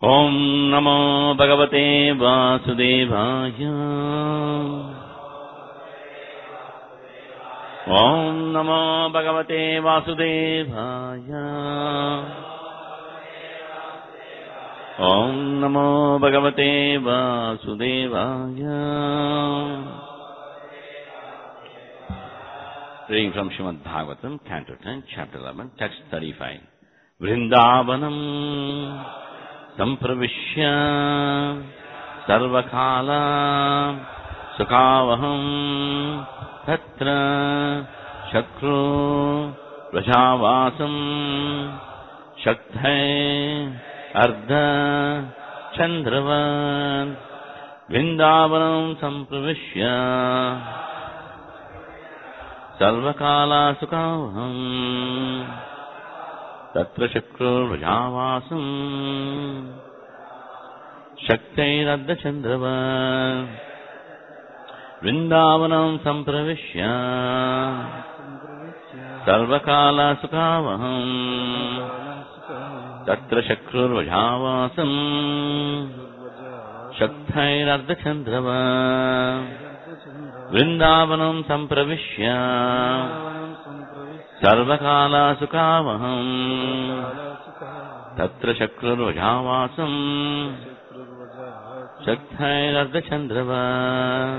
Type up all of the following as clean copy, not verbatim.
ఓం నమో భగవతే వాసుదేవాయ. ఓం నమో భగవతే వాసుదేవాయ. ఓం నమో భగవతే వాసుదేవాయ. Reading from Srimad Bhagavatam, Canto 10, Chapter 11, Text 35. Vrindavanam sampravishya sarvakala sukhavaham tatra shakru vrajavasam shakthai ardha chandravan. Vrindavanam sampravishya sarvakala sukhavaham tatra shakrur vrajavasam shaktairadda chandravan. Vrindavanam sampravishya sarvakala sukhavaham tatra shakrur vrajavasam shaktairadda chandravan. Vrindavanam sampravishya sarvakala sukhavaham tatra shakrur vrajavasam shaktairadda chandravan.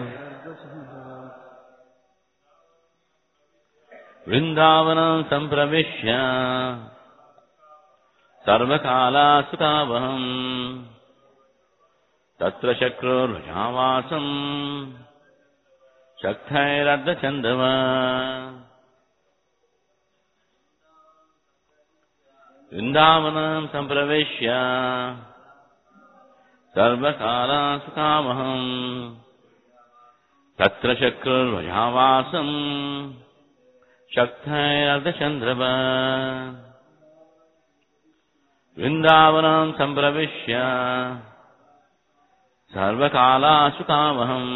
Vrindavanam sampravishya sarvakala sukhavaham tatra shakrur vrajavasam shaktairadda chandravan. Vrindavanam sampravishya sarvakala sukhavaham tatra shakrur vrajavasam shaktairadda chandravan. Vrindavanam sampravishya sarvakala sukhavaham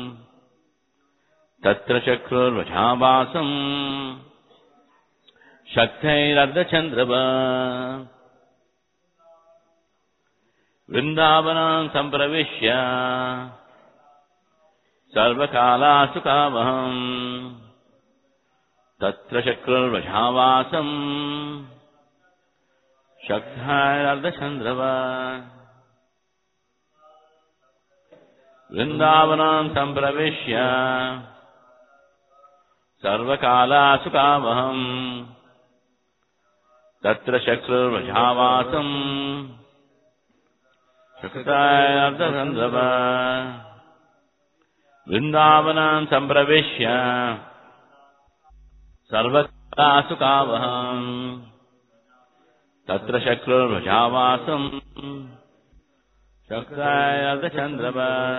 tatra shakrur vrajavasam shaktairadda chandravan. Vrindavanam sampravishya sarvakala sukhavaham tatra shakrur vrajavasam shaktairadda chandravan. Vrindavanam sampravishya sarvakala sukhavaham tatra shakrur vrajavasam shaktairadda chandravan. Vrindavanam sampravishya sarvakala sukhavaham tatra shakrur vrajavasam shaktairadda chandravan.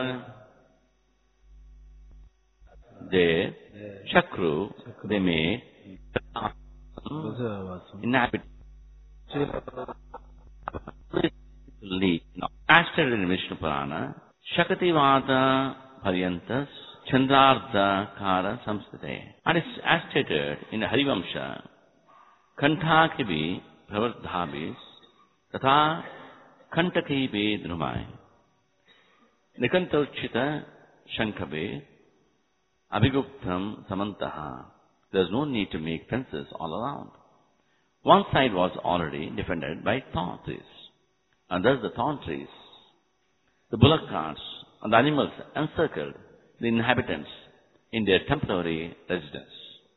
There, Shakru, they may inhabit as stated in Vishnu Purana, Shakati Vata Paryantas Chandrardha Kara Samstate. And it's as stated in Harivamsha, Kanthakibhi Pravardhabis Tata Kantakibi Drumai Nikantochita Shankhabe Abhiguptam Samantaha. There's no need to make fences all around. One side was already defended by thorn trees, and thus the thorn trees, the bullock carts, and the animals encircled the inhabitants in their temporary residence.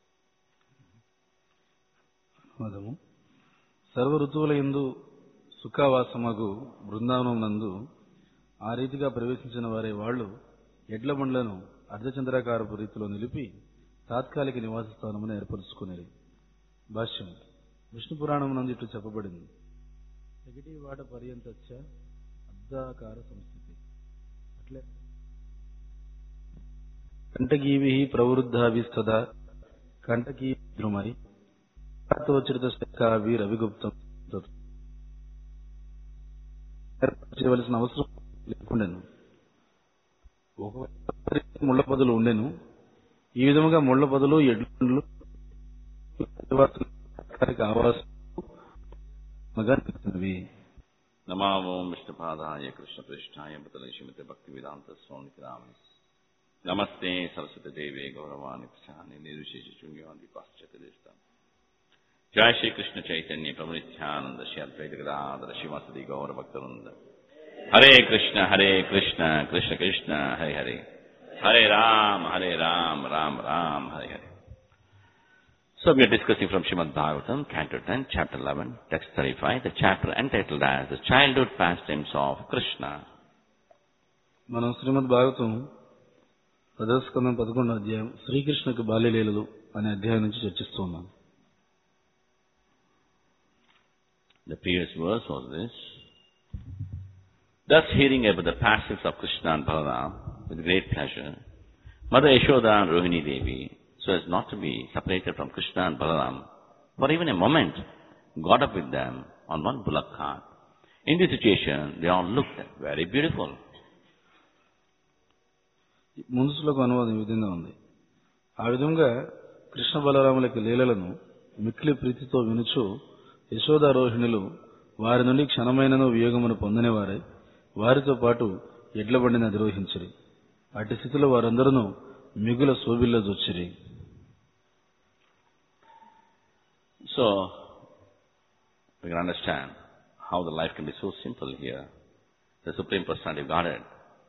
సర్వ ఋతువుల యందు సుఖావాసమగు బృందావనం నందు ఆ రీతిగా ప్రవేశించిన వారే వాళ్ళు ఎడ్ల బండ్లను అర్ధచంద్రాకారపు రీతిలో నిలిపి తాత్కాలిక నివాస స్థానమును ఏర్పరుచుకునేది. భాష్యం. విష్ణు పురాణం నందు ఇట్లు చెప్పబడింది. ఎగిటి వాట పర్యంతచ్చ అర్ధాకార సంస్థితి. అట్లే కంటకీవి ప్రవృద్ధావిస్తదా కంటకీ ద్రుమై తత్వచరిత శాఖావి రవిగుప్తం చేయవలసిన అవసరం లేకుండెను. ఒకవైపు ముళ్ల పొదలు ఉండెను. ఈ విధముగా ముళ్ల పొదలు ఎడ్లు ఆవాస Namo Vishnupadaya Krishna Prishtaya Bhatale Srimate Bhaktivedanta Swami Kirami. Namaste Saraswati Devi Gauravani Prasani Nirvishesha Chungyavandi Paschatadishtam. Jai Shri Krishna Chaitanya Prabhu Nityananda Shri Advaita Gadadhara Srimati Gaura Bhaktarunda. Hare Krishna, Krishna Krishna, Hare Hare. Hare Ram, Ram Ram, Hare Hare. So we are discussing from Srimad Bhagavatam, Canto 10, Chapter 11, Text 35, the chapter entitled as The Childhood Pastimes of Krishna. మనం శ్రీమద్ భాగవతం 10వ స్కందం 11వ అధ్యాయం శ్రీకృష్ణుకి బాల్యలీలలు అనే అధ్యాయం నుంచి చర్చిస్తున్నాం. The previous verse was this. Thus hearing about the pastimes of Krishna and Balaram with great pleasure, Mother Yashoda and Rohini Devi, so as not to be separated from Krishna and Balaram for even a moment, got up with them on one bullock cart. In this situation, they all looked very beautiful. ముందు శ్లోకం అనువాదం ఈ విధంగా ఉంది. ఆ విధంగా కృష్ణ బలరాములకి లీలలను మిక్కిలి ప్రీతితో వినుచు యశోదారోహిణులు వారి నుండి క్షణమైనను వియోగమును పొందనివారై వారితో పాటు ఎడ్ల బండిని అధిరోహించిరి. అట్టి స్థితిలో వారందరూ మిగుల శోభిల్ల జొచ్చిరి. So, we can understand how the life can be so simple here. The Supreme Personality of Godhead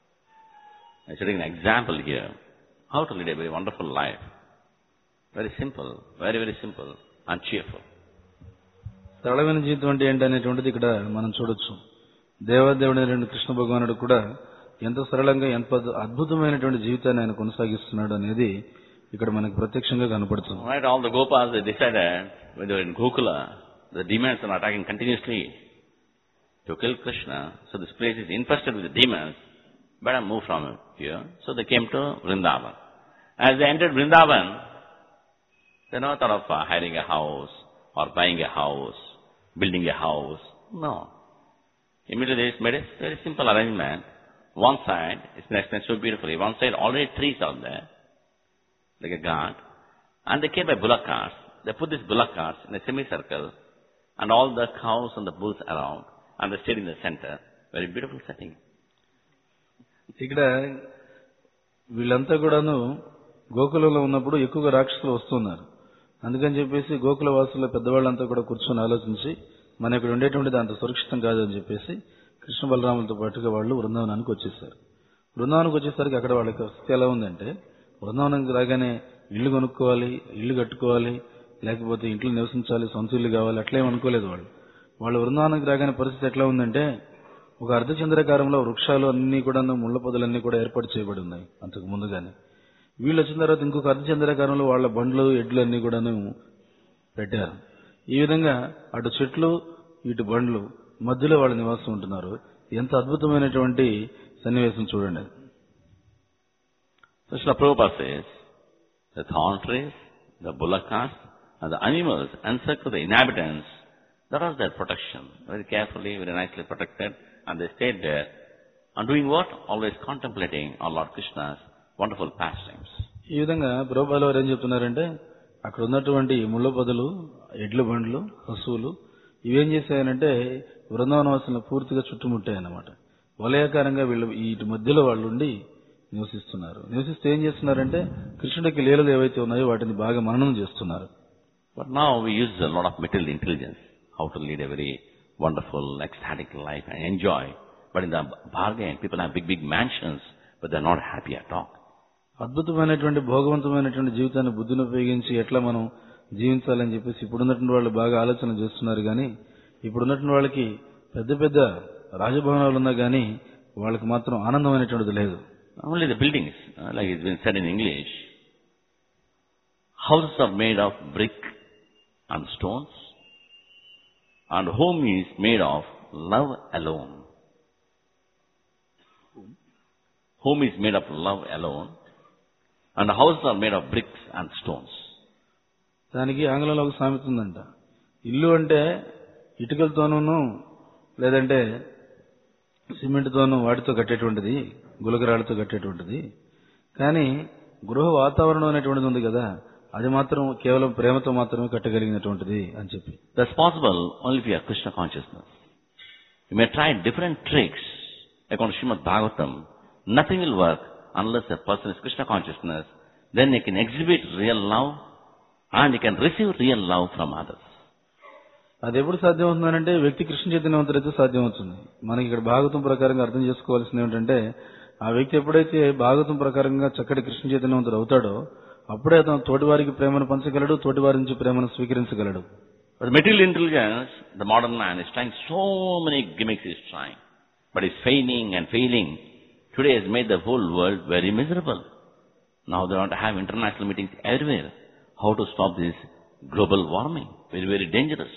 is setting an example here. How to lead a very wonderful life. Very simple, very simple and cheerful. సరళమైన జీవితం అంటే ఏంటనేటువంటిది ఇక్కడ మనం చూడొచ్చు. దేవాదేవుడైన కృష్ణ భగవానుడు కూడా ఎంత సరళంగా ఎంత అద్భుతమైనటువంటి జీవితాన్ని ఆయన కొనసాగిస్తున్నాడు అనేది ఇక్కడ మనకు ప్రత్యక్షంగా కనపడుతుంది. Right, all the Gopas, they decided when they were in Gokula, the demons are attacking continuously to kill Krishna. So this place is infested with the demons. Better move from here. So they came to Vrindavan. As they entered Vrindavan, they never thought of hiring a house or buying a house, building a house. No. Immediately they made a very simple arrangement. One side, it's been explained so beautifully, one side already trees out there, like a guard, and they came by bullock carts. They put these bullock carts in a semicircle, and all the cows and the bulls around, and they stayed in the center. Very beautiful setting. ఇక్కడ వీళ్ళంతా కూడాను గోకులంలో ఉన్నప్పుడు ఎక్కువగా రాక్షసులు వస్తున్నారు. అందుకని చెప్పేసి గోకుల వాసుల పెద్దవాళ్ళంతా కూడా కూర్చొని ఆలోచించి మన ఇక్కడ ఉండేటువంటిది అంత సురక్షితం కాదని చెప్పేసి కృష్ణ బలరాములతో పాటుగా వాళ్ళు బృందావనానికి వచ్చేసారు. బృందావనానికి వచ్చేసరికి అక్కడ వాళ్ళ స్థితి ఎలా ఉందంటే, బృందావనానికి రాగానే ఇల్లు కొనుక్కోవాలి, ఇల్లు కట్టుకోవాలి, లేకపోతే ఇంట్లో నివసించాలి, సొంత ఇల్లు కావాలి, అట్లేం అనుకోలేదు వాళ్ళు. వాళ్ళు బృందావనానికి రాగానే పరిస్థితి ఎట్లా ఉందంటే, ఒక అర్ధచంద్రాకారంలో వృక్షాలు అన్ని కూడా ముళ్ళ పొదలన్నీ కూడా ఏర్పాటు చేయబడి ఉన్నాయి అంతకు ముందుగానే. వీళ్ళు వచ్చిన తర్వాత ఇంకొక అర్ధచంద్రాకారంలో వాళ్ళ బండ్లు ఎడ్లు అన్ని కూడాను పెట్టారు. ఈ విధంగా అటు చెట్లు ఇటు బండ్లు మధ్యలో వాళ్ళ నివాసం ఉంటున్నారు. ఎంత అద్భుతమైనటువంటి సన్నివేశం చూడండి. Krishna Prabhupada says, the thorn trees, the bullock carts, and the animals encircle the inhabitants. That was their protection. Very carefully, very nicely protected, and they stayed there. And doing what? Always contemplating our Lord Krishna's wonderful pastimes. ఈ విధంగా ప్రభుపాద వారు ఏం చెప్తున్నారంటే, అక్కడ ఉన్నటువంటి ముళ్ళ పొదలు, ఎడ్ల బండ్లు, పశువులు ఇవేం చేశాయనంటే బృందావనవాసులను పూర్తిగా చుట్టుముట్టాయన్నమాట. వలయాకారంగా వీళ్ళు వీటి మధ్యలో వాళ్ళు ఉండి నివసిస్తున్నారు. నివసిస్తూ ఏం చేస్తున్నారంటే కృష్ణుడికి లీలలు ఏవైతే ఉన్నాయో వాటిని బాగా మననం చేస్తున్నారు. But now we use a lot of material intelligence, how to lead a very wonderful, ecstatic life and enjoy. But in the bargain, people have big mansions, but they're not happy at all. అద్భుతమైనటువంటి భోగవంతమైనటువంటి జీవితాన్ని బుద్ధిని ఉపయోగించి ఎట్లా మనం జీవించాలని చెప్పేసి ఇప్పుడున్నటువంటి వాళ్ళు బాగా ఆలోచన చేస్తున్నారు. కానీ ఇప్పుడున్నటువంటి వాళ్ళకి పెద్ద రాజభవనాలు ఉన్నా కానీ వాళ్ళకి మాత్రం ఆనందమైనటువంటిది లేదు. Only the buildings, like it's been said in English, houses are made of brick and stones, and home is made of love alone. Home is made of love alone, and houses are made of bricks and stones. దానికి ఆంగ్లంలో ఒక సామెత ఉందంట. ఇల్లు అంటే ఇటుకలతోనూ లేదంటే సిమెంట్తోనూ వాటితో కట్టేటువంటిది, గులకరాలతో కట్టేటువంటిది. కానీ గృహ వాతావరణం అనేటువంటిది ఉంది కదా, అది మాత్రం కేవలం ప్రేమతో మాత్రమే కట్టగలిగినటువంటిది అని చెప్పి. That's possible only if you have Krishna consciousness. You may try different tricks. According to Srimad Bhagavatam, nothing will work unless a person is Krishna consciousness. Then he can exhibit real love and he can receive real love from others. అది ఎప్పుడు సాధ్యం అవుతుందంటే వ్యక్తి కృష్ణ చైతన్యవంతుడైతే సాధ్యం అవుతుంది. మనకి ఇక్కడ భాగవతం ప్రకారంగా అర్థం చేసుకోవాల్సింది ఏమిటంటే ఆ వ్యక్తి ఎప్పుడైతే భాగవతం ప్రకారంగా చక్కటి కృష్ణ చైతన్యవంతుడు అవుతాడో అప్పుడే అతను తోటి వారికి ప్రేమను పంచగలడు, తోటి వారి నుంచి ప్రేమను స్వీకరించగలడు. But material intelligence, the modern man is trying so many gimmicks he is trying. But is failing and failing. Today has made the whole world very miserable. Now they want to have international meetings everywhere. How to stop this global warming? Very, very dangerous.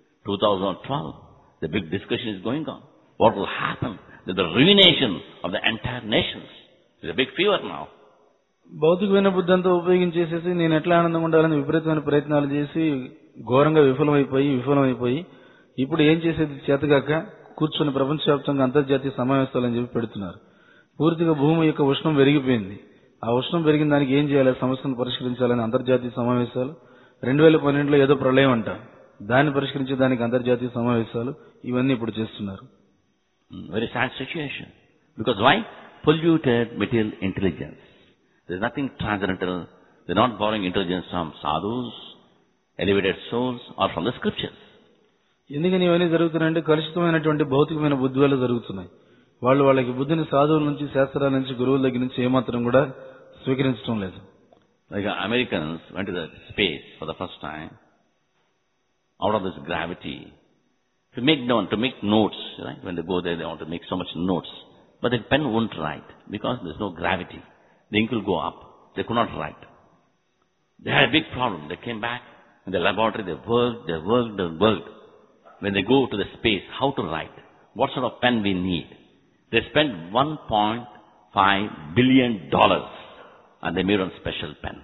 2012, the big discussion is going on. What will happen? There's the ruination of the entire nations. There's a big fever now. భౌతికమైన బుద్ధి అంతా ఉపయోగించేసేసి నేను ఎట్లా ఆనందంగా ఉండాలని విపరీతమైన ప్రయత్నాలు చేసి ఘోరంగా విఫలమైపోయి ఇప్పుడు ఏం చేసేది చేతగాక కూర్చొని ప్రపంచవ్యాప్తంగా అంతర్జాతీయ సమావేశాలని చెప్పి పెడుతున్నారు. పూర్తిగా భూమి యొక్క ఉష్ణం పెరిగిపోయింది. ఆ ఉష్ణం పెరిగిన దానికి ఏం చేయాలి, సమస్యను పరిష్కరించాలని అంతర్జాతీయ సమావేశాలు. 2012లో ఏదో ప్రళయం అంట, దాన్ని పరిష్కరించే దానికి అంతర్జాతీయ సమావేశాలు, ఇవన్నీ ఇప్పుడు చేస్తున్నారు. Very sad situation. Because why? Polluted material intelligence. There's nothing transcendental. They're not borrowing intelligence from sadhus, elevated souls, or from the scriptures. ఎందుకని ఇవన్నీ జరుగుతున్నాయంటే కలుషితమైనటువంటి భౌతికమైన బుద్ధి వల్ల జరుగుతున్నాయి. వాళ్ళకి బుద్ధిని సాధువుల నుంచి, శాస్త్రాల నుంచి, గురువుల దగ్గర నుంచి ఏమాత్రం కూడా స్వీకరించడం లేదు. Like Americans went to the space for the first time, out of this gravity, to make notes, right? When they go there, they want to make so much notes. But the pen won't write because there's no gravity. The ink will go up. They could not write. They had a big problem. They came back in the laboratory, they worked. When they go to the space, how to write? What sort of pen we need? They spent $1.5 billion and they made one special pen.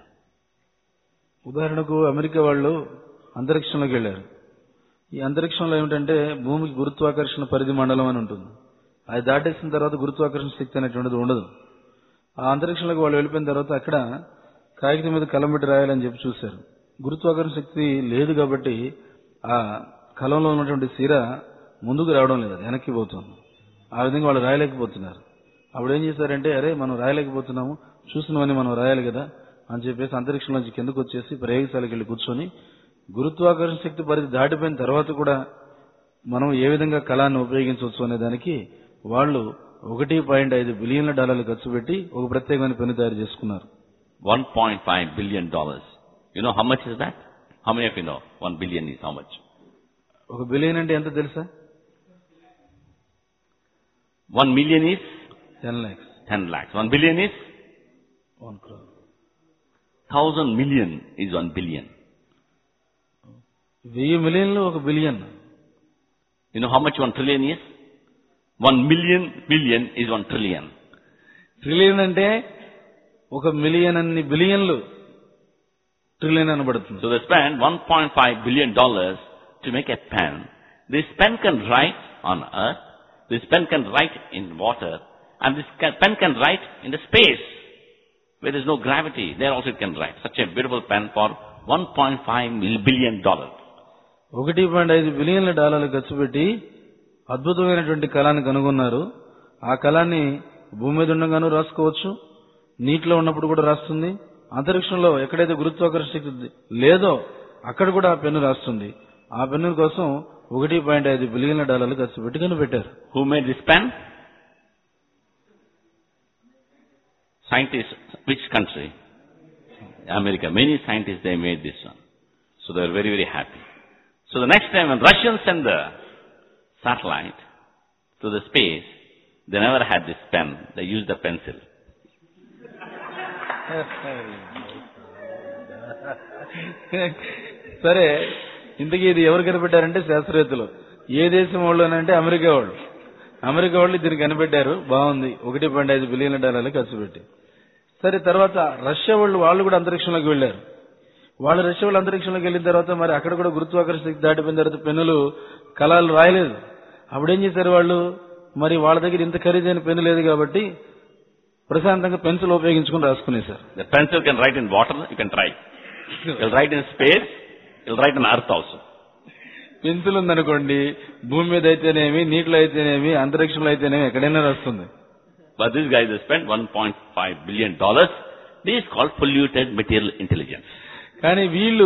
ఉదాహరణకు America వాళ్ళు అంతరిక్షంలోకి వెళ్లారు. ఈ అంతరిక్షంలో ఏమిటంటే భూమికి గురుత్వాకర్షణ పరిధి మండలం అని ఉంటుంది. అది దాటేసిన తర్వాత గురుత్వాకర్షణ శక్తి అనేటువంటిది ఉండదు. ఆ అంతరిక్షంలోకి వాళ్ళు వెళ్ళిపోయిన తర్వాత అక్కడ కాగితం మీద కలం పెట్టి రాయాలని చెప్పి చూశారు. గురుత్వాకర్షణ శక్తి లేదు కాబట్టి ఆ కలంలో ఉన్నటువంటి సిర ముందుకు రావడం లేదు, వెనక్కి పోతుంది. ఆ విధంగా వాళ్ళు రాయలేకపోతున్నారు. అప్పుడు ఏం చేశారంటే అరే మనం రాయలేకపోతున్నాము, చూసినవన్నీ మనం రాయాలి కదా అని చెప్పేసి అంతరిక్షంలోంచి కిందకు వచ్చేసి ప్రయోగశాలకు వెళ్ళి కూర్చొని గురుత్వాకర్షణ శక్తి పరిధి దాటిపోయిన తర్వాత కూడా మనం ఏ విధంగా కళాన్ని ఉపయోగించవచ్చు అనే దానికి వాళ్ళు $1.5 బిలియన్ల ఖర్చు పెట్టి ఒక ప్రత్యేకమైన పెన్ను తయారు చేసుకున్నారు. $1.5 billion. You know how much is that? How many of you know 1 billion is how much? ఒక బిలియన్ అంటే ఎంత తెలుసా? 1 million is 10 lakhs. 10 lakhs. 1 billion is 1 crore. 1,000 million is 1 billion. 1000 మిలియన్లు ఒక billion. You know how much 1 trillion is? 1 million billion is 1 trillion. Trillion అంటే ఒక million అన్ని బిలియన్లు ట్రిలియన్ అనబడుతుంది. So they spend $1.5 billion to make a pen. This pen can write on earth, this pen can write in water, and this pen can write in the space where there is no gravity. There also it can write. Such a beautiful pen for $1.5 billion. $1.5 బిలియన్ల ఖర్చు పెట్టి అద్భుతమైనటువంటి కళాన్ని కనుగొన్నారు. ఆ కళాన్ని భూమి మీద ఉండగాను రాసుకోవచ్చు, నీటిలో ఉన్నప్పుడు కూడా రాస్తుంది, అంతరిక్షంలో ఎక్కడైతే గురుత్వాకర్షణ శక్తి లేదో అక్కడ కూడా ఆ పెన్ను రాస్తుంది. ఆ పెన్ను కోసం $1.5 బిలియన్ల ఖర్చు పెట్టి కనిపెట్టారు. Who made this pen? Scientists. Which country? America. Many scientists, they made this one. So they are very, very happy. So the next time when Russians send the satellite to the space, they never had this pen. They used the pencil. సరే, ఇంతకీ ఇది ఎవరు కనిపెట్టారంటే శాస్త్రవేత్తలు. ఏ దేశం వాళ్ళు అంటే America వాళ్ళు. America వాళ్ళు దీన్ని కనిపెట్టారు. బాగుంది, $1.5 బిలియన్ల ఖర్చు పెట్టి. సరే, తర్వాత రష్యా వాళ్ళు కూడా అంతరిక్షంలోకి వెళ్లారు. రష్యా వాళ్ళు అంతరిక్షంలోకి వెళ్ళిన తర్వాత మరి అక్కడ కూడా గురుత్వాకర్షణ శక్తి దాటిపోయిన తర్వాత పెన్నులు కళాలు రాయలేదు. అప్పుడేం చేశారు వాళ్ళు, మరి వాళ్ళ దగ్గర ఇంత ఖరీదైన పెన్ను లేదు కాబట్టి ప్రశాంతంగా పెన్సిల్ ఉపయోగించుకుని రాసుకునేశారు. The pencil can write in water, you can try. You'll write in space, you'll write on earth also. Pencil ఉందనుకోండి, భూమి మీద అయితేనేమి, నీటిలో అయితేనేమి, అంతరిక్షంలో అయితేనేమి, ఎక్కడైనా వస్తుంది. But these guys have spent $1.5 billion. This is called polluted material intelligence. కానీ వీళ్ళు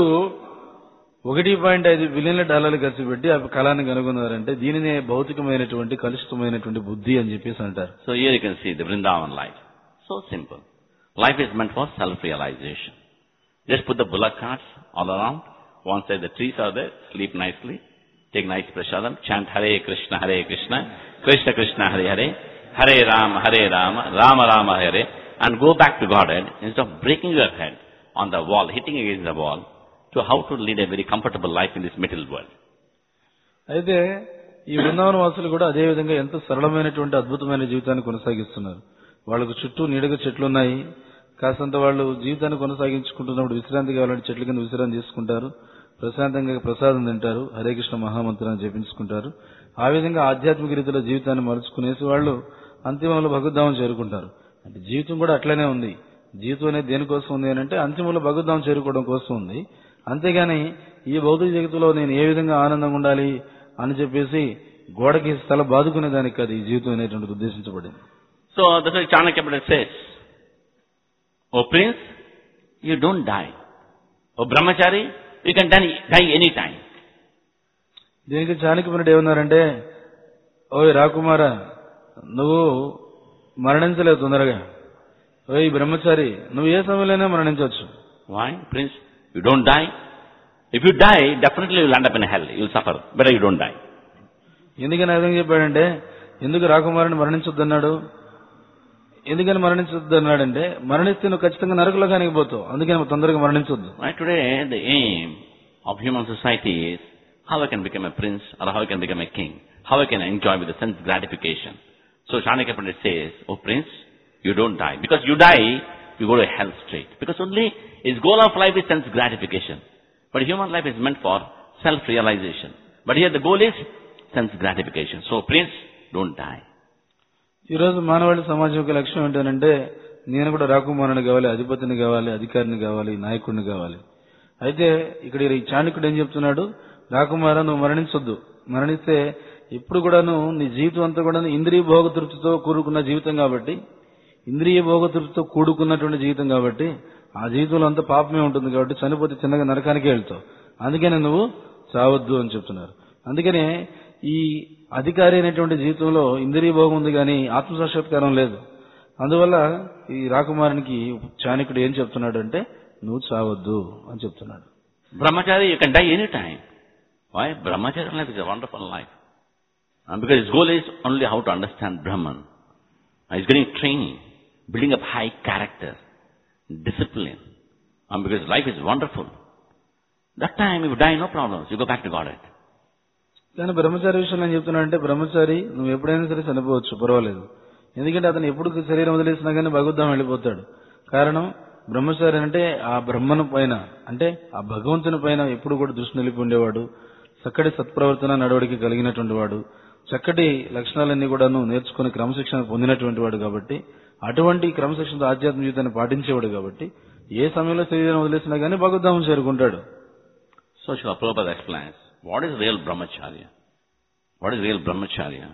$1.5 బిలియన్ల ఖర్చు పెట్టి ఆ కళాన్ని కనుగొన్నారంటే దీనినే భౌతికమైనటువంటి కలుషితమైనటువంటి బుద్ధి అని చెప్పేసి అంటారు. So here you can see the Vrindavan life. So simple. Life is meant for self-realization. Just put the bullock carts all around. One side the trees are there, sleep nicely, take nice prasadam, chant Hare Krishna, Krishna Krishna, Hare, Hare Rama, Rama Rama, Hare, and go back to Godhead instead of breaking your head on the wall, hitting against the wall, to how to lead a very comfortable life in this material world. అయితే ఈ బృందావన వాసులు కూడా అదే విధంగా ఎంతో సరళమైనటువంటి అద్భుతమైన జీవితాన్ని కొనసాగిస్తున్నారు. వాళ్ళకు చుట్టూ నీడగా చెట్లు ఉన్నాయి. కాసంత వాళ్ళు జీవితాన్ని కొనసాగించుకుంటున్నప్పుడు విశ్రాంతి కావాలంటే చెట్ల కింద విశ్రాంతి తీసుకుంటారు. ప్రశాంతంగా ప్రసాదం తింటారు. హరే కృష్ణ మహామంత్రాన్ని జపించుకుంటారు. ఆ విధంగా ఆధ్యాత్మిక రీతిలో జీవితాన్ని మలుచుకునేసి వాళ్ళు అంతిమంలో భగవద్ధామం చేరుకుంటారు. అంటే జీవితం కూడా అట్లనే ఉంది. జీవితం అనేది దేనికోసం ఉంది అని అంటే అంతిమంలో భగవద్ధామం చేరుకోవడం కోసం ఉంది. అంతేగాని ఈ భౌతిక జగత్తులో నేను ఏ విధంగా ఆనందంగా ఉండాలి అని చెప్పేసి గోడకి స్థల బాదుకునే దానికి కాదు ఈ జీవితం అనేటువంటిది ఉద్దేశించబడింది. So that's why Chanakya Pandit says, "Oh Prince, you don't die. Oh Brahmachari, you can die any time." దీనికి చాణక్య పండితుడు ఏమన్నారంటే, ఓయ్ రాకుమారా, నువ్వు మరణించలేవు తొందరగా. ఓయ్ బ్రహ్మచారి, నువ్వు ఏ సమయంలోనే మరణించవచ్చు. Why? Prince, you don't die. If you die, definitely you will end up in hell. You will suffer. Better you don't die. ఎందుకని ఆ విధంగా చెప్పాడంటే, ఎందుకు రాకుమారుని మరణించొద్దన్నాడు? ఎందుకని మరణించొద్దన్నాడంటే, మరణిస్తే నువ్వు ఖచ్చితంగా నరకలోకానికి పోతావు. అందుకని తొందరగా మరణించొద్దు. Right, today the aim of human society is how I can become a prince or how I can become a king. How I can enjoy with the sense gratification. So Chanakya Pandit says, "Oh Prince, you don't die. Because you die, you go to hell straight. Because only his goal of life is sense gratification. But human life is meant for self-realization. But here the goal is sense gratification. So Prince, don't die." ఈ రోజు మానవాళి సమాజం యొక్క లక్ష్యం ఏంటంటే, నేను కూడా రాకుమారుని కావాలి, అధిపతిని కావాలి, అధికారిని కావాలి, నాయకుడిని కావాలి. అయితే ఇక్కడ ఈ చాణక్యుడు ఏం చెప్తున్నాడు, రాకుమార నువ్వు మరణించొద్దు. మరణిస్తే ఎప్పుడు కూడాను నీ జీవితం అంతా కూడా ఇంద్రియ భోగతృప్తితో కూడుకున్న జీవితం కాబట్టి, ఇంద్రియ భోగతృప్తితో కూడుకున్నటువంటి జీవితం కాబట్టి, ఆ జీవితంలో అంతా పాపమే ఉంటుంది కాబట్టి చనిపోతే చిన్నగా నరకానికే వెళ్తావు. అందుకనే నువ్వు చావద్దు అని చెప్తున్నారు. అందుకనే ఈ అధికారి అనేటువంటి జీవితంలో ఇంద్రియ భోగం ఉంది కానీ ఆత్మసాక్షాత్కారం లేదు. అందువల్ల ఈ రాకుమారునికి చాణక్యుడు ఏం చెప్తున్నాడు అంటే, నువ్వు చావద్దు అని చెప్తున్నాడు. Brahmachari, you can die any time. Why? Brahmachari life is a wonderful life. And because his goal is only how to understand Brahman. He's getting training, building up high character, discipline. And because life is wonderful. That time, if you die, no problems. You go back to Godhead. కానీ బ్రహ్మచారి విషయంలో ఏం చెప్తున్నాడంటే, బ్రహ్మచారి నువ్వు ఎప్పుడైనా సరే చనిపోవచ్చు, పర్వాలేదు. ఎందుకంటే అతను ఎప్పుడు శరీరం వదిలేసినా కానీ భగవద్ధామం వెళ్ళిపోతాడు. కారణం, బ్రహ్మచారి అంటే ఆ బ్రహ్మను పైన, అంటే ఆ భగవంతుని పైన ఎప్పుడు కూడా దృష్టి నిలిపి ఉండేవాడు. చక్కటి సత్ప్రవర్తన నడవడికి కలిగినటువంటి వాడు, చక్కటి లక్షణాలన్నీ కూడాను నేర్చుకుని క్రమశిక్షణ పొందినటువంటి వాడు కాబట్టి, అటువంటి క్రమశిక్షణతో ఆధ్యాత్మిక జీవితాన్ని పాటించేవాడు కాబట్టి ఏ సమయంలో శరీరం వదిలేసినా కానీ భగవద్ధామం చేరుకుంటాడు. So Srila Prabhupada explains, what is real brahmacharya? What is real brahmacharya?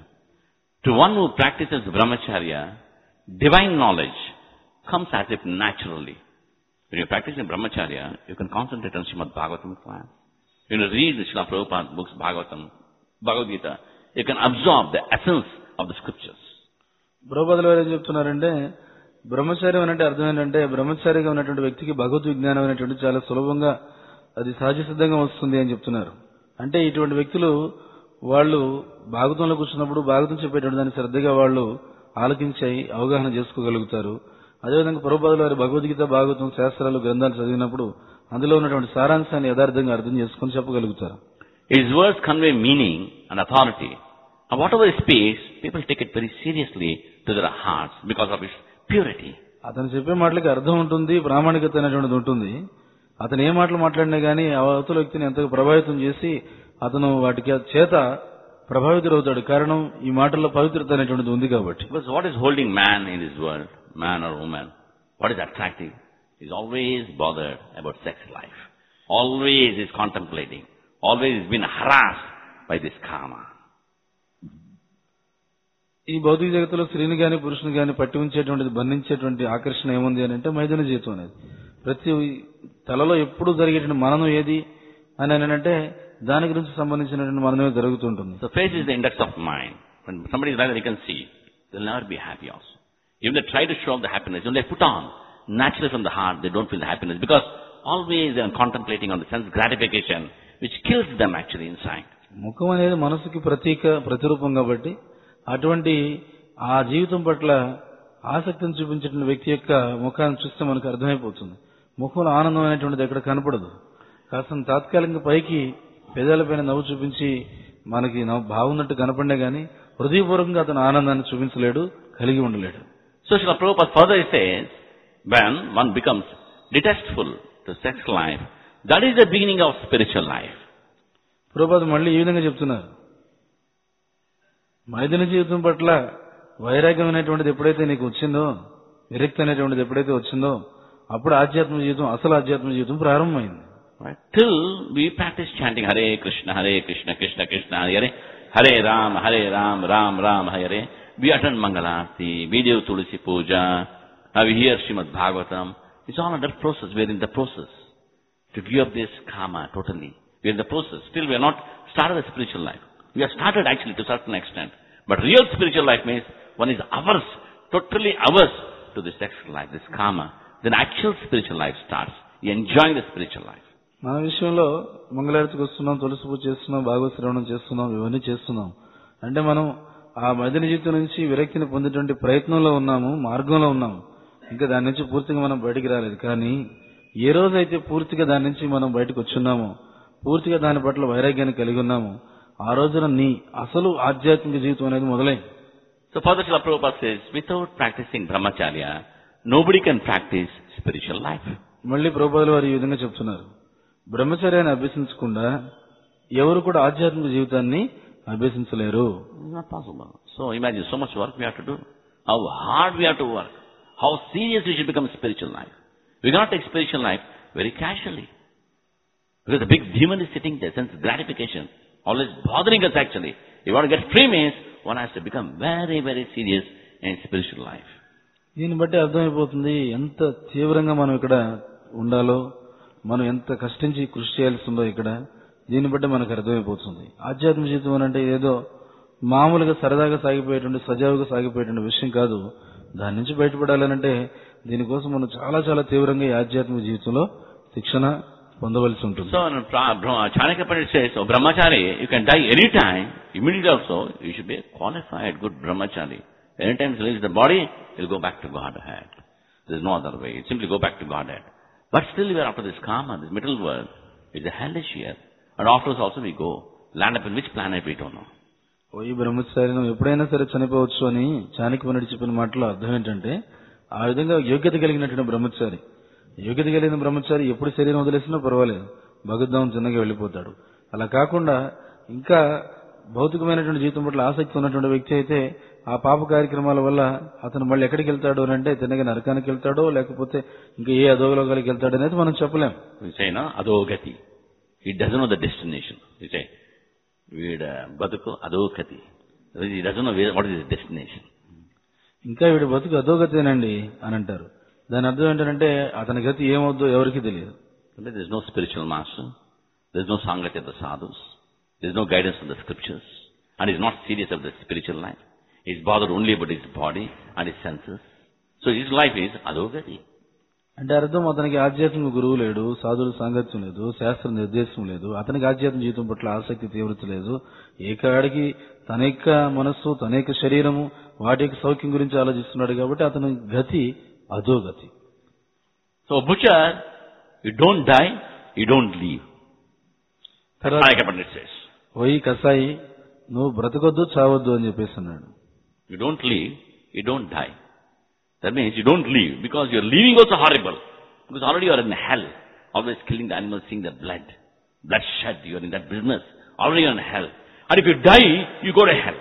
To one who practices brahmacharya, divine knowledge comes as if naturally. When you're practicing brahmacharya, you can concentrate on Srimad Bhagavatam class. When you read the Srila Prabhupada books, Bhagavatam, Bhagavad Gita, you can absorb the essence of the scriptures. ప్రభుపాదులు వారు ఏం చెప్తున్నారంటే, బ్రహ్మచార్యం అంటే అర్థం ఏంటంటే, బ్రహ్మచారిగా ఉన్నటువంటి వ్యక్తికి భగవద్ విజ్ఞానం అనేటువంటి చాలా సులభంగా అది సహజ సిద్ధంగా వస్తుంది అని చెప్తున్నారు. అంటే ఇటువంటి వ్యక్తులు వాళ్ళు భాగవతంలో కూర్చున్నప్పుడు భాగవతం చెప్పేటువంటి దాన్ని శ్రద్ధగా వాళ్ళు ఆలకించి అవగాహన చేసుకోగలుగుతారు. అదేవిధంగా ప్రభుపాదుల వారి భగవద్గీత, భాగవతం, శాస్త్రాలు, గ్రంథాలు చదివినప్పుడు అందులో ఉన్నటువంటి సారాంశాన్ని యథార్థంగా అర్థం చేసుకుని చెప్పగలుగుతారు. His words convey meaning and authority. And whatever he speaks, people take it very seriously to their hearts because of its purity. అతను చెప్పే మాటలకి అర్థం ఉంటుంది, ప్రామాణికత అనేటువంటిది ఉంటుంది. అతను ఏ మాటలు మాట్లాడినా గానీ అవతల వ్యక్తిని ఎంతగా ప్రభావితం చేసి అతను వాటికి చేత ప్రభావితుడవుతాడు. కారణం, ఈ మాటల్లో పవిత్రత అనేటువంటిది ఉంది కాబట్టి. Because what is holding man in this world, man or woman, what is attractive, is always bothered about sex life. Always is contemplating. always been harassed by this karma. ఈ భౌతిక జగత్తులో స్త్రీని గాని పురుషుని గాని పట్టి ఉంచేటువంటిది బంధించేటువంటి ఆకర్షణ ఏముంది అని అంటే మైథున జీవితం అనేది. ప్రతి తలలో ఎప్పుడు జరిగేటువంటి మననం ఏది అని అంటే దాని గురించి సంబంధించినటువంటి మననమే జరుగుతుంటుంది. So face is the index of mind. When somebody is like that, you can see, they'll never be happy also. Even they try to show the happiness, when they put on, naturally from the heart, they don't feel the happiness because always they are contemplating on the sense gratification, which kills them actually inside. ముఖం అనేది మనసుకి ప్రతిరూపం కాబట్టి అటువంటి ఆ జీవితం పట్ల ఆసక్తిని చూపించిన వ్యక్తి యొక్క ముఖాన్ని చూస్తే మనకు అర్థమైపోతుంది. ముఖంలో ఆనందం అనేటువంటిది ఎక్కడ కనపడదు. కాస్త తాత్కాలికంగా పైకి పెదాలపైన నవ్వు చూపించి మనకి బాగున్నట్టు కనపడినా గానీ హృదయపూర్వకంగా అతను ఆనందాన్ని చూపించలేడు, కలిగి ఉండలేడు. So Srila Prabhupada further says, when one becomes detestful to sex life, that is the beginning of spiritual life. Prabhupada మళ్ళీ ఈ విధంగా చెప్తున్నారు, మైథున జీవితం పట్ల వైరాగ్యం అనేటువంటిది ఎప్పుడైతే నీకు వచ్చిందో, విరక్తి అనేటువంటిది ఎప్పుడైతే వచ్చిందో అప్పుడు ఆధ్యాత్మిక జీవితం, అసలు ఆధ్యాత్మిక జీవితం ప్రారంభమైంది. Right? Till we practice chanting Hare Krishna, Krishna Krishna, Hare Hare Ram, Ram Ram, Hare. We attend Mangalarti, we do Tulsi Puja, we hear Srimad Bhagavatam. It's all under process. We are in the process to give up this karma totally. We are in the process. Still we are not started the spiritual life. We have started actually to a certain extent. But real spiritual life means one is ours, totally ours to this sexual life, this karma. Then actual spiritual life starts. You enjoy the spiritual life. మన విషయంలో మంగళారతికి వస్తున్నాం, తులసి పూజ చేస్తున్నాం, భాగవత శ్రవణం చేస్తున్నాం, ఇవన్నీ చేస్తున్నాం అంటే మనం ఆ మైథున జీవితం నుంచి విరక్తిని పొందేటువంటి ప్రయత్నంలో ఉన్నాము, మార్గంలో ఉన్నాము. ఇంకా దాని నుంచి పూర్తిగా మనం బయటికి రాలేదు. కానీ ఏ రోజైతే పూర్తిగా దాని నుంచి మనం బయటకు వచ్చున్నామో, పూర్తిగా దాని పట్ల వైరాగ్యాన్ని కలిగి ఉన్నాము, ఆ రోజున నీ అసలు ఆధ్యాత్మిక జీవితం అనేది మొదలైంది. So Father Srila Prabhupada says, without practicing brahmacharya, nobody can practice spiritual life. మళ్ళీ ప్రభుపాదులు వారు ఈ విధంగా చెప్తున్నారు, బ్రహ్మచర్యాన్ని అభ్యసించకుండా ఎవరు కూడా ఆధ్యాత్మిక జీవితాన్ని అభ్యసించలేరు. It's not possible. So imagine so much work we have to do. How hard we have to work. How serious we should become spiritual life. We cannot take spiritual life very casually. Because the big demon is sitting there, sense gratification, always bothering us actually. If you want to get free means, one has to become very, very serious in spiritual life. దీన్ని బట్టి అర్థమైపోతుంది ఎంత తీవ్రంగా మనం ఇక్కడ ఉండాలో, మనం ఎంత కష్టించి కృషి చేయాల్సి ఉందో ఇక్కడ. దీన్ని బట్టి మనకు అర్థమైపోతుంది ఆధ్యాత్మిక జీవితం అంటే ఏదో మామూలుగా సరదాగా సాగిపోయేటువంటి, సజావుగా సాగిపోయేటువంటి విషయం కాదు. దాని నుంచి బయటపడాలంటే దీనికోసం మనం చాలా చాలా తీవ్రంగా ఈ ఆధ్యాత్మిక జీవితంలో శిక్షణ పొందవలసి ఉంటుంది. So Chanakya Pandit says, so brahmachari, you can die any time, immediately also, you should be a qualified good brahmachari. Anytime he leaves the body, he'll go back to Godhead. There's no other way. He'll simply go back to Godhead. But still we are after this karma, this middle world, is a hellish here. And afterwards also we go. Land up in which planet we don't know. ఈ బ్రహ్మచారి నువ్వు ఎప్పుడైనా సరే చనిపోవచ్చు అని చాణక్య పండితుడు చెప్పిన మాటలో అర్థం ఏంటంటే, ఆ విధంగా యోగ్యత కలిగినటువంటి బ్రహ్మచారి, యోగ్యత కలిగిన బ్రహ్మచారి ఎప్పుడు శరీరం వదిలేసినా పర్వాలేదు, భగవద్ధామం చిన్నగా వెళ్ళిపోతాడు. అలా కాకుండా ఇంకా భౌతికమైనటువంటి జీవితం పట్ల ఆసక్తి ఉన్నటువంటి వ్యక్తి అయితే ఆ పాప కార్యక్రమాల వల్ల అతను మళ్ళీ ఎక్కడికి వెళ్తాడు అని అంటే తిన్నగా నరకానికి వెళ్తాడో లేకపోతే ఇంకా ఏ అధోలోకాలకు వెళ్తాడు అనేది మనం చెప్పలేం. అధోగతి. He doesn't know the destination. You say, వీడు బతుకు అధోగతి. He doesn't know what is his destination. ఇంకా వీడి బతుకు అధోగతేనండి అని అంటారు. దాని అర్థం ఏంటంటే అతని గతి ఏమవుద్దో ఎవరికి తెలియదు. There is no spiritual master. There is no sangatya of the sadhus. There is no guidance from the scriptures. And he is not serious of the spiritual life. He is bothered only about his body and his senses. So his life is adhogati. అంటే అర్థం అతనికి ఆధ్యాత్మిక గురువు లేడు, సాధువుల సాంగత్యం లేదు, శాస్త్ర నిర్దేశం లేదు, అతనికి ఆధ్యాత్మిక జీవితం పట్ల ఆసక్తి తీవ్రత లేదు. ఏకాడికి తన యొక్క మనస్సు, తన యొక్క శరీరము, వాటి యొక్క సౌఖ్యం గురించి ఆలోచిస్తున్నాడు కాబట్టి అతని గతి అధోగతి. So butcher, you don't die, you don't leave. ఓయి కసాయి, నువ్వు బ్రతకొద్దు చావద్దు అని చెప్పేసి అన్నాడు. You don't leave, you don't die. That means you don't leave because your leaving also horrible. Because already you are in hell. Always killing the animals, seeing the blood. Bloodshed, you are in that business. Already you are in hell. And if you die, you go to hell.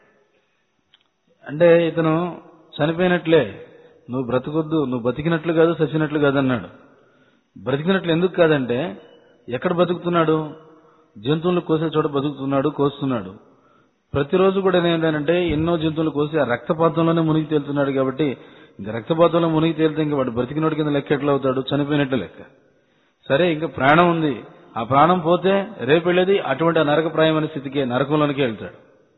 అంటే ఇతను చనిపోయినట్లే, నువ్వు బ్రతకొద్దు, నువ్వు బతికినట్లు కాదు, చచ్చినట్లు కాదు అన్నాడు. బ్రతికినట్లు ఎందుకు కాదంటే ఎక్కడ బతుకుతున్నాడు? జంతువులు కోసే చోట బతుకుతున్నాడు, కోస్తున్నాడు. ప్రతిరోజు కూడా ఏంటంటే ఎన్నో జంతువులు కోసి ఆ రక్తపాతంలోనే మునిగి తేలుతున్నాడు. కాబట్టి ఇంకా రక్తపాతంలో మునిగి తేలితే ఇంకా వాడు బ్రతికినోడి కింద లెక్క ఎట్లా అవుతాడు? చనిపోయినట్టు లెక్క. సరే, ఇంకా ప్రాణం ఉంది, ఆ ప్రాణం పోతే రేపు వెళ్ళేది అటువంటి ఆ నరకప్రాయమైన స్థితికి, నరకంలోనికి వెళ్తాడు.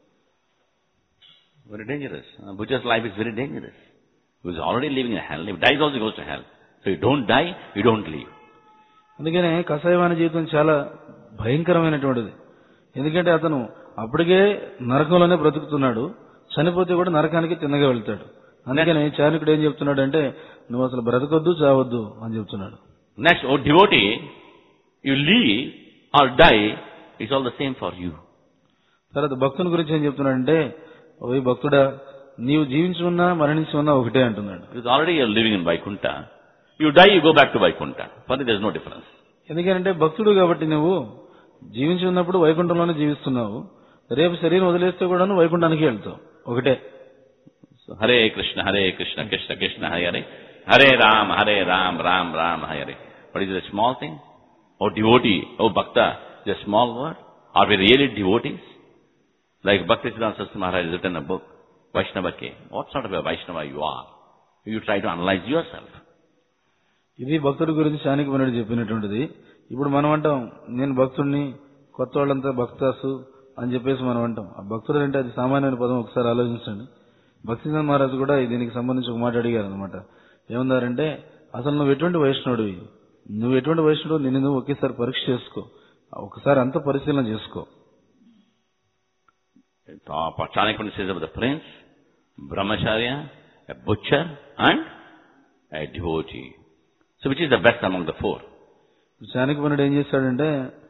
Very dangerous. Butcher's life is very dangerous. He is already living in hell. If he dies also, he goes to hell. So you don't die, you don't live. అందుకనే కషాయవాణి జీవితం చాలా భయంకరమైనటువంటిది. ఎందుకంటే అతను అప్పటికే నరకంలోనే బ్రతుకుతున్నాడు, చనిపోతే కూడా నరకానికి తిన్నగా వెళ్తాడు. అందుకని చాణక్యుడు ఏం చెప్తున్నాడు అంటే, నువ్వు అసలు బ్రతకొద్దు, చావద్దు అని చెప్తున్నాడు. Next, oh devotee, you live or die, it's all the same for you. తర్వాత భక్తుని గురించి ఏం చెప్తున్నాడంటే, ఓ భక్తుడా, నీవు జీవించి ఉన్నా మరణించి ఉన్నా ఒకటే అంటున్నాడు. Because already you're living in Vaikuntha. You die, you go back to Vaikuntha. For it, there's no difference. ఎందుకంటే భక్తుడు కాబట్టి నువ్వు జీవించి ఉన్నప్పుడు వైకుంఠంలోనే జీవిస్తున్నావు, రేపు శరీరం వదిలేస్తే కూడా నువ్వు వైకుంఠానికి వెళ్తావు, ఒకటే. So, Hare Krishna, Krishna Krishna, Hare Hare Ram, Ram Ram, Hare. What is it, a small thing? Oh devotee, oh bhakta, is a small word? Are we really devotees? Like Bhaktisiddhanta Saraswati Maharaj has written a book, Vaishnava Ke. What sort of a Vaishnava you are? You try to analyze yourself. ఇది భక్తుడి గురించి చాణక్యుడు చెప్పినటువంటిది. ఇప్పుడు మనం అంటాం, నేను భక్తుడిని, కొత్త వాళ్ళంతా భక్తాసు అని చెప్పేసి మనం అంటాం. ఆ భక్తుడు అంటే అది సామాన్యమైన పదం, ఒకసారి ఆలోచించండి. భక్తిసిద్ధాంత మహారాజు కూడా దీనికి సంబంధించి ఒక మాట అడిగారు అనమాట. ఏమన్నారంటే, అసలు నువ్వు ఎటువంటి వైష్ణవుడివి, నువ్వు ఎటువంటి వైష్ణవుడు, నిన్ను నువ్వు ఒకేసారి పరీక్ష చేసుకో, ఒకసారి అంతా పరిశీలన చేసుకో. Chanakya says about the prince, brahmacharya, a butcher and a devotee. So which is the best among the four? చాణక్యుడు ఏం చేశాడంటే,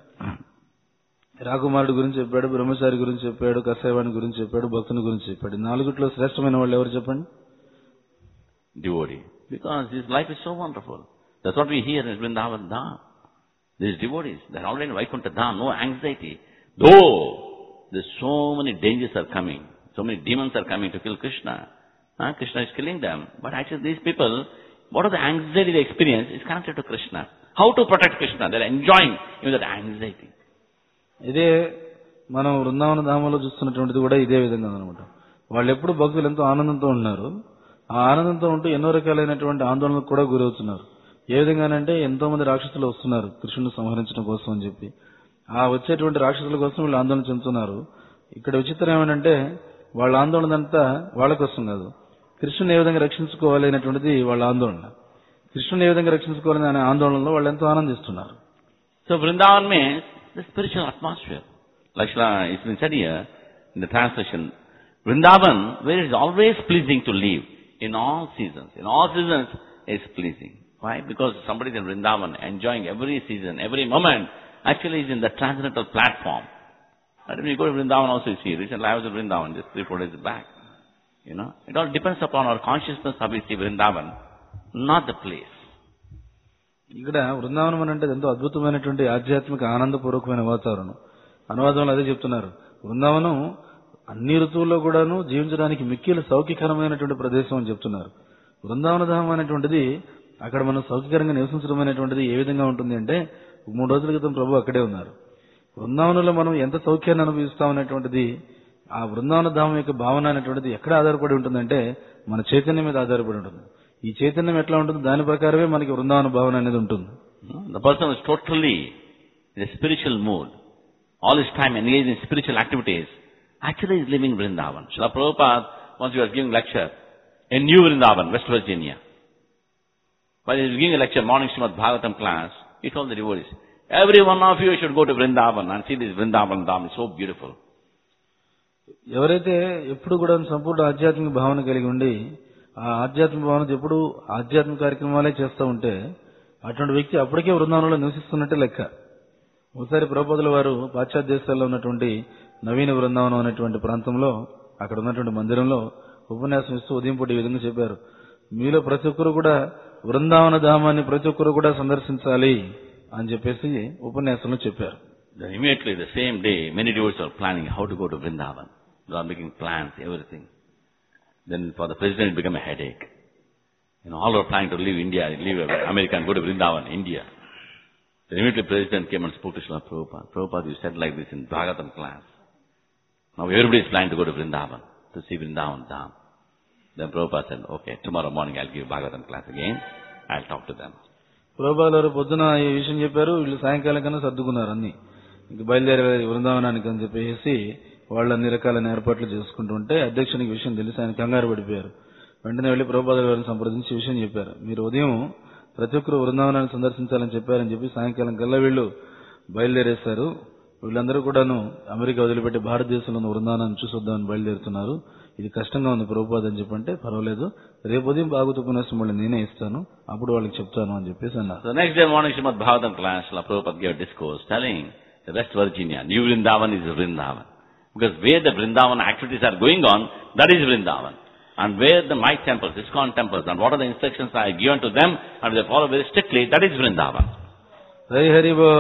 రాకుమారుడు గురించి చెప్పాడు, బ్రహ్మచారి గురించి చెప్పాడు, కషాయవాణి గురించి చెప్పాడు, భక్తుని గురించి చెప్పాడు. నాలుగుట్లో శ్రేష్టమైన వాళ్ళు ఎవరు చెప్పండి? Devotee. Because his life is so wonderful. That's what we hear in Vrindavan Dham. These devotees, they're already in Vaikuntha Dham, no anxiety. Though there's so many dangers are coming, so many demons are coming to kill Krishna. Krishna is killing them. But actually these people, what are the anxiety they experience is connected to Krishna. How to protect Krishna? They're enjoying even that anxiety. ఇదే మనం వృందావన ధామంలో చూస్తున్నటువంటిది కూడా ఇదే విధంగా అనమాట. వాళ్ళు ఎప్పుడు భక్తులు ఎంతో ఆనందంతో ఉన్నారు, ఆ ఆనందంతో ఉంటూ ఎన్నో రకాలైనటువంటి ఆందోళనకు కూడా గురవుతున్నారు. ఏ విధంగానంటే, ఎంతో మంది రాక్షసులు వస్తున్నారు కృష్ణుని సంహరించడం కోసం అని చెప్పి. ఆ వచ్చేటువంటి రాక్షసుల కోసం వీళ్ళు ఆందోళన చెందుతున్నారు. ఇక్కడ విచిత్రం ఏమంటే, వాళ్ళ ఆందోళన అంతా వాళ్ళ కోసం కాదు, కృష్ణుని ఏ విధంగా రక్షించుకోవాలి అనేటువంటిది వాళ్ళ ఆందోళన. కృష్ణుని ఏ విధంగా రక్షించుకోవాలని అనే ఆందోళనలో వాళ్ళు ఎంతో ఆనందిస్తున్నారు. So Vrindavan means the spiritual atmosphere. Like it's been said here in the translation, Vrindavan, where it is always pleasing to live in all seasons. In all seasons is pleasing. Why? Because somebody is in Vrindavan enjoying every season, every moment, actually is in the transcendental platform. But when you go to Vrindavan also you see, recently I was in Vrindavan just 3-4 days back. You know, it all depends upon our consciousness how we see Vrindavan, not the place. ఇక్కడ బృందావనం అని అంటే ఎంతో అద్భుతమైనటువంటి ఆధ్యాత్మిక ఆనందపూర్వకమైన వాతావరణం. అనువాదంలో అదే చెప్తున్నారు. బృందావనం అన్ని ఋతువుల్లో కూడాను జీవించడానికి మిక్కిలి సౌఖ్యకరమైనటువంటి ప్రదేశం అని చెప్తున్నారు. బృందావన ధామం అనేటువంటిది, అక్కడ మనం సౌఖ్యకరంగా నివసించడం అనేటువంటిది ఏ విధంగా ఉంటుంది అంటే, 3 రోజుల క్రితం ప్రభు అక్కడే ఉన్నారు. బృందావనంలో మనం ఎంత సౌఖ్యాన్ని అనుభవిస్తాం అనేటువంటిది, ఆ బృందావన ధామం యొక్క భావన అనేటువంటిది ఎక్కడ ఆధారపడి ఉంటుందంటే, మన చైతన్యం మీద ఆధారపడి ఉంటుంది. ఈ చైతన్యం ఎట్లా ఉంటుంది, దాని ప్రకారమే మనకి బృందావన భావన అనేది ఉంటుంది. The person is totally in a spiritual mood, all his time engaged in spiritual activities, actually is living Vrindavan. Srila Prabhupada, once he was giving lecture in New Vrindavan, West Virginia. While he was giving a lecture, morning Srimad Bhagavatam class, he told the devotees, every one of you should go to Vrindavan and see this Vrindavan Dham, it's so beautiful. ఎవరైతే ఎప్పుడు కూడా సంపూర్ణ ఆధ్యాత్మిక భావన కలిగి ఉండి, ఆ ఆధ్యాత్మిక భావన ఎప్పుడు ఆధ్యాత్మిక కార్యక్రమాలే చేస్తూ ఉంటే, అటువంటి వ్యక్తి అప్పటికే బృందావనంలో నివసిస్తున్నట్టే లెక్క. ఒకసారి ప్రభుపాదుల వారు పాశ్చాత్య దేశాల్లో ఉన్నటువంటి నవీన బృందావనం అనేటువంటి ప్రాంతంలో, అక్కడ ఉన్నటువంటి మందిరంలో ఉపన్యాసం ఇస్తూ ఉదయం పూట ఈ విధంగా చెప్పారు, మీలో ప్రతి ఒక్కరు కూడా బృందావన ధామాన్ని ప్రతి ఒక్కరు కూడా సందర్శించాలి అని చెప్పేసి ఉపన్యాసంలో చెప్పారు. Then immediately the same day, many devotees are planning how to go to Vrindavan. They are making plans, everything. Then for the president it became a headache. You know, all are planning to leave India, leave America and go to Vrindavan, India. So immediately President came and spoke to Srila Prabhupada. Prabhupada, you said like this in Bhagavatam class. Now everybody is planning to go to Vrindavan, to see Vrindavan Dham. Then Prabhupada said, okay, tomorrow morning I'll give Bhagavatam class again. I'll talk to them. ప్రభుపాదుల వారు పొద్దున ఈ విషయం చెప్పారు. వీళ్ళు సాయంకాలం కన్నా సర్దుకున్నారు అన్ని. ఇంక బయలుదేరే బృందావనానికి అని చెప్పేసి వాళ్ళు అన్ని రకాలైన ఏర్పాట్లు చేసుకుంటూ ఉంటే అధ్యక్షునికి విషయం తెలిసి ఆయన కంగారు పడిపోయారు. వెంటనే వెళ్లి ప్రభుపాదుల వారిని సంప్రదించి విషయం చెప్పారు. మీరు ఉదయం ప్రతి ఒక్కరు బృందావనాన్ని సందర్శించాలని చెప్పారని చెప్పి సాయంకాలం కల్లా వీళ్ళు బయలుదేరేశారు. వీళ్ళందరూ కూడాను అమెరికా వదిలిపెట్టి భారతదేశంలో ఉన్న బృందావనాన్ని చూసొద్దామని బయలుదేరుతున్నారు. ఇది కష్టంగా ఉంది ప్రభుపాద అని చెప్పంటే పర్వాలేదు, రేపు ఉదయం భాగవత ఉపన్యాసం మళ్ళీ నేనే ఇస్తాను, అప్పుడు వాళ్ళకి చెప్తాను అని చెప్పేసి అన్నారు. The next day morning Srimad Bhagavatam class, Prabhupada gave a discourse telling the West Virginia, New Vrindavan is Vrindavan. Because where the Vrindavan activities are going on, that is Vrindavan. And where the my temples, ISKCON temples, and what are the instructions I have given to them, and they follow very strictly, that is Vrindavan. Hari Hari Bol.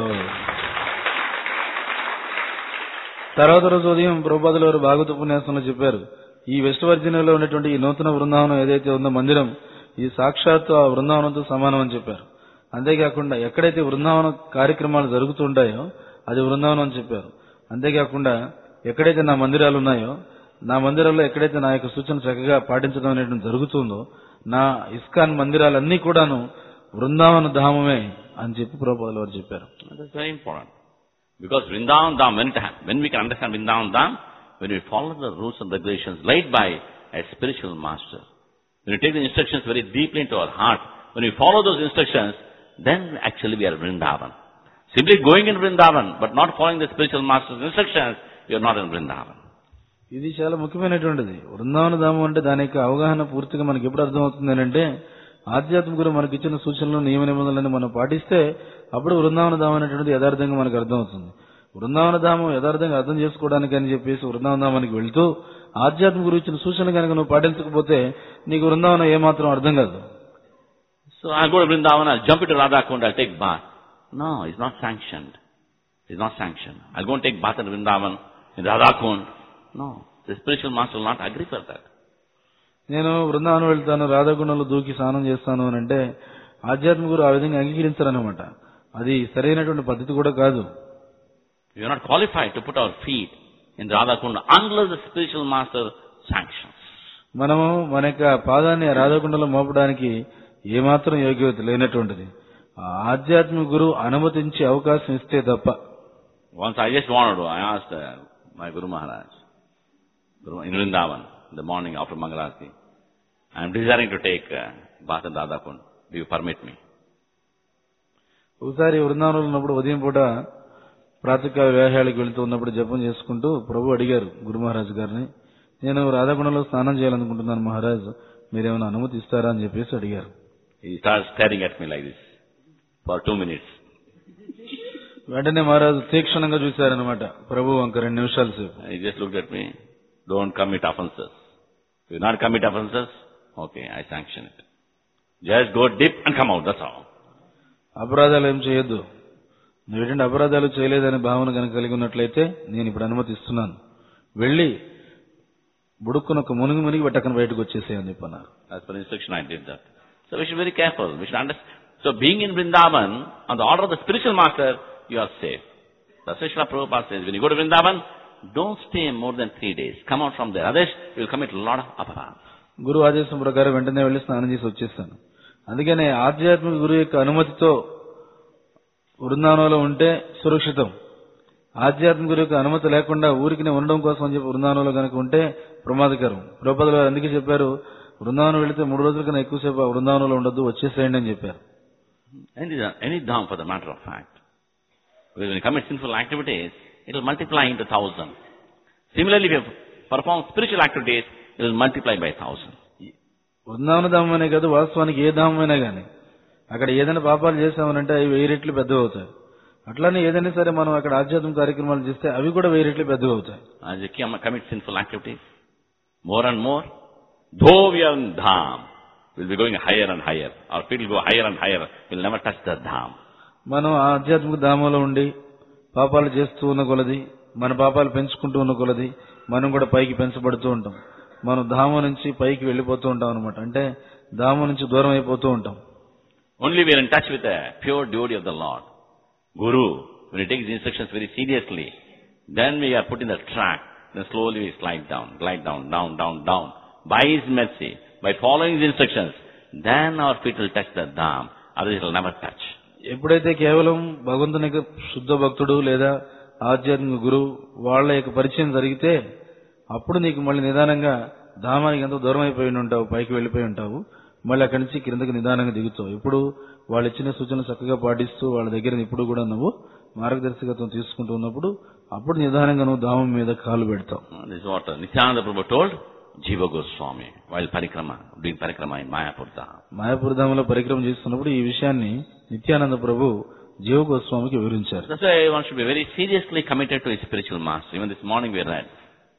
తర్వాత రోజు ఉదయం ప్రభుపాదుల వారు భాగవత ఉపన్యాసంలో చెప్పారు, ఈ west వర్జీనియాలో ఉన్నటువంటి ఈ నూతన బృందావనం ఏదైతే ఉందో మందిరం, ఈ సాక్షాత్తు ఆ బృందావనంతో సమానం అని చెప్పారు. అంతేకాకుండా ఎక్కడైతే బృందావన కార్యక్రమాలు జరుగుతుంటాయో అది బృందావనం అని చెప్పారు. అంతేకాకుండా ఎక్కడైతే నా మందిరాలు ఉన్నాయో, నా మందిరాల్లో ఎక్కడైతే నా యొక్క సూచన చక్కగా పాటించడం అనేటువంటి జరుగుతుందో, నా ఇస్కాన్ మందిరాలన్నీ కూడాను బృందావన ధామమే అని చెప్పి ప్రభుపాదుల వారు చెప్పారు. That's very important. Because Vrindavan Dham, when we can understand Vrindavan Dham, when we follow the rules and regulations laid by a spiritual master, when we take the instructions very deeply into our heart, when we follow those instructions, then actually we are Vrindavan. Simply going in Vrindavan, but not following the spiritual master's instructions, you are not in Vrindavan. ఇది చాలా ముఖ్యమైనటువంటిది. బృందావన ధామం అంటే దాని యొక్క అవగాహన పూర్తిగా మనకి ఎప్పుడు అర్థమవుతుంది అంటే, ఆధ్యాత్మికులు మనకి ఇచ్చిన సూచనలు నియమ నిబంధనలను మనం పాటిస్తే అప్పుడు బృందావన ధామం అనేటువంటిది యథార్థంగా మనకు అర్థమవుతుంది. బృందావన ధామం యథార్థంగా అర్థం చేసుకోవడానికి అని చెప్పేసి బృందావన ధామానికి వెళ్తూ ఆధ్యాత్మిక గురు ఇచ్చిన సూచనలు కనుక నువ్వు పాటించకపోతే నీకు బృందావనం ఏమాత్రం అర్థం కాదు. So I'll go to Vrindavan, I'll jump into Radha Kund, I'll take bath. No, it's not sanctioned. It's not sanctioned. I'll go and take bath in Vrindavan, in Radha Kund. No, the spiritual master will not agree for that. నేను బృందావనం వెళ్తాను, రాధాకుండంలో దూకి స్నానం చేస్తాను అని అంటే ఆధ్యాత్మిక గురు ఆ విధంగా అంగీకరించారనమాట. అది సరైనటువంటి పద్ధతి కూడా కాదు. We are not qualified to put our feet in Radha Kund unless the spiritual master sanctions. మనము మన యొక్క పాదాన్ని రాధాకుండలో మోపడానికి ఏమాత్రం యోగ్యత లేనటువంటిది. ఆధ్యాత్మిక గురువు అనుమతించే అవకాశం ఇస్తే తప్ప. Once I just wanted to, I asked my Guru Maharaj, in Vrindavan, in the morning after Mangalarti, I am desiring to take bath in Radha Kund. Do you permit me? ఒకసారి బృందావనంలో ఉన్నప్పుడు ఉదయం పూట ప్రాతకాల వ్యాహ్యాలకు వెళుతూ ఉన్నప్పుడు జపం చేసుకుంటూ ప్రభు అడిగారు గురు మహారాజ్ గారిని, నేను రాధాకుండంలో స్నానం చేయాలనుకుంటున్నాను మహారాజ్, మీరేమైనా అనుమతి ఇస్తారా అని చెప్పేసి అడిగారు. He started staring at me like this for 2 minutes. వెంటనే మహారాజు తీక్షణంగా చూశారనమాట ప్రభు వంక 2 నిమిషాల సేపు. He just looked at me. Don't commit offenses. If you not commit offenses, okay, I sanction it. Just go dip and come out, that's all. అపరాధాలు ఏం చేయొద్దు, నువ్వు ఏంటంటే అపరాధాలు చేయలేదనే భావన కనుక కలిగి ఉన్నట్లయితే నేను ఇప్పుడు అనుమతిస్తున్నాను, వెళ్ళి బుడుక్కున ఒక మునిగి పట్టకన బయటకు వచ్చేసేయని చెప్పన్నారు. As per instruction I did that. So we should be very careful. We should understand. So being in Vrindavan, on the order of the spiritual master, you are safe. That's why Srila Prabhupada says, when you go to Vrindavan, don't stay more than 3 days. Come out from there. Otherwise, you will commit a lot of aparadhas. గురువు ఆదేశం ప్రకారం వెంటనే వెళ్ళి స్నానం చేసి వచ్చేస్తాను. అందుకనే ఆధ్యాత్మిక గురువు యొక్క అనుమతితో బృందావనంలో ఉంటే సురక్షితం. ఆధ్యాత్మిక గురువు యొక్క అనుమతి లేకుండా ఊరికి ఉండడం కోసం అని చెప్పి బృందావనంలో కనుక ఉంటే ప్రమాదకరం. ప్రభుపాదుల వారు అందుకే చెప్పారు, బృందావనం వెళితే 3 రోజుల కన్నా ఎక్కువసేపు ఆ బృందావనంలో ఉండొద్దు, వచ్చేసేయండి అని చెప్పారు. Any dham for the matter of fact. Because when you commit sinful activities, it will multiply into 1,000. Similarly, if you perform spiritual activities, it will multiply by 1,000. Brindavana ధామం అనే కాదు, వాస్తవానికి ఏ ధామమైనా కానీ అక్కడ ఏదైనా పాపాలు చేసామనంటే అవి 1000 రెట్లు పెద్దవి అవుతాయి. అట్లానే ఏదైనా సరే మనం అక్కడ ఆధ్యాత్మిక కార్యక్రమాలు చేస్తే అవి కూడా 1000 రెట్లు పెద్దవి అవుతాయి. As you commit sinful activities, more and more, though we are in dham, we'll be going higher and higher. Our feet will go higher and higher. We'll never touch the dham. మనం ఆధ్యాత్మిక ధామంలో ఉండి పాపాలు చేస్తూ ఉన్న కొలది, మన పాపాలు పెంచుకుంటూ ఉన్న కొలది మనం కూడా పైకి పెంచబడుతూ ఉంటాం. మనం ధామం నుంచి పైకి వెళ్ళిపోతూ ఉంటాం అనమాట. అంటే ధామం నుంచి దూరం అయిపోతూ ఉంటాం. Only we are in touch with the pure devotee of the Lord. Guru, when he takes the instructions very seriously, then we are put in the track. Then slowly we glide down, down. By his mercy, by following his instructions, then our feet will touch the Dham. Otherwise it will never touch. ఎప్పుడైతే కేవలం భగవంతుని యొక్క శుద్ధ భక్తుడు లేదా ఆధ్యాత్మిక గురువు వాళ్ళ యొక్క పరిచయం జరిగితే అప్పుడు నీకు మళ్ళీ నిదానంగా ధామానికి ఎంతో దూరం అయిపోయి ఉంటావు, పైకి వెళ్ళిపోయి ఉంటావు. మళ్ళీ అక్కడి నుంచి కిందకి నిదానంగా దిగుతావు. ఇప్పుడు వాళ్ళు ఇచ్చిన సూచనలు చక్కగా పాటిస్తూ వాళ్ళ దగ్గర ఇప్పుడు కూడా నువ్వు మార్గదర్శకత్వం తీసుకుంటూ ఉన్నప్పుడు అప్పుడు నిదానంగా నువ్వు ధామం మీద కాలు పెడతావు. This is what Nityananda Prabhu told Jiva Goswami while doing parikrama in Mayapur Dham. Mayapur ధామంలో పరిక్రమ చేస్తున్నప్పుడు ఈ విషయాన్ని నిత్యానంద ప్రభు జీవ గోస్వామికి వివరించారు. That's why one should be very seriously committed to his spiritual master. Even this morning we read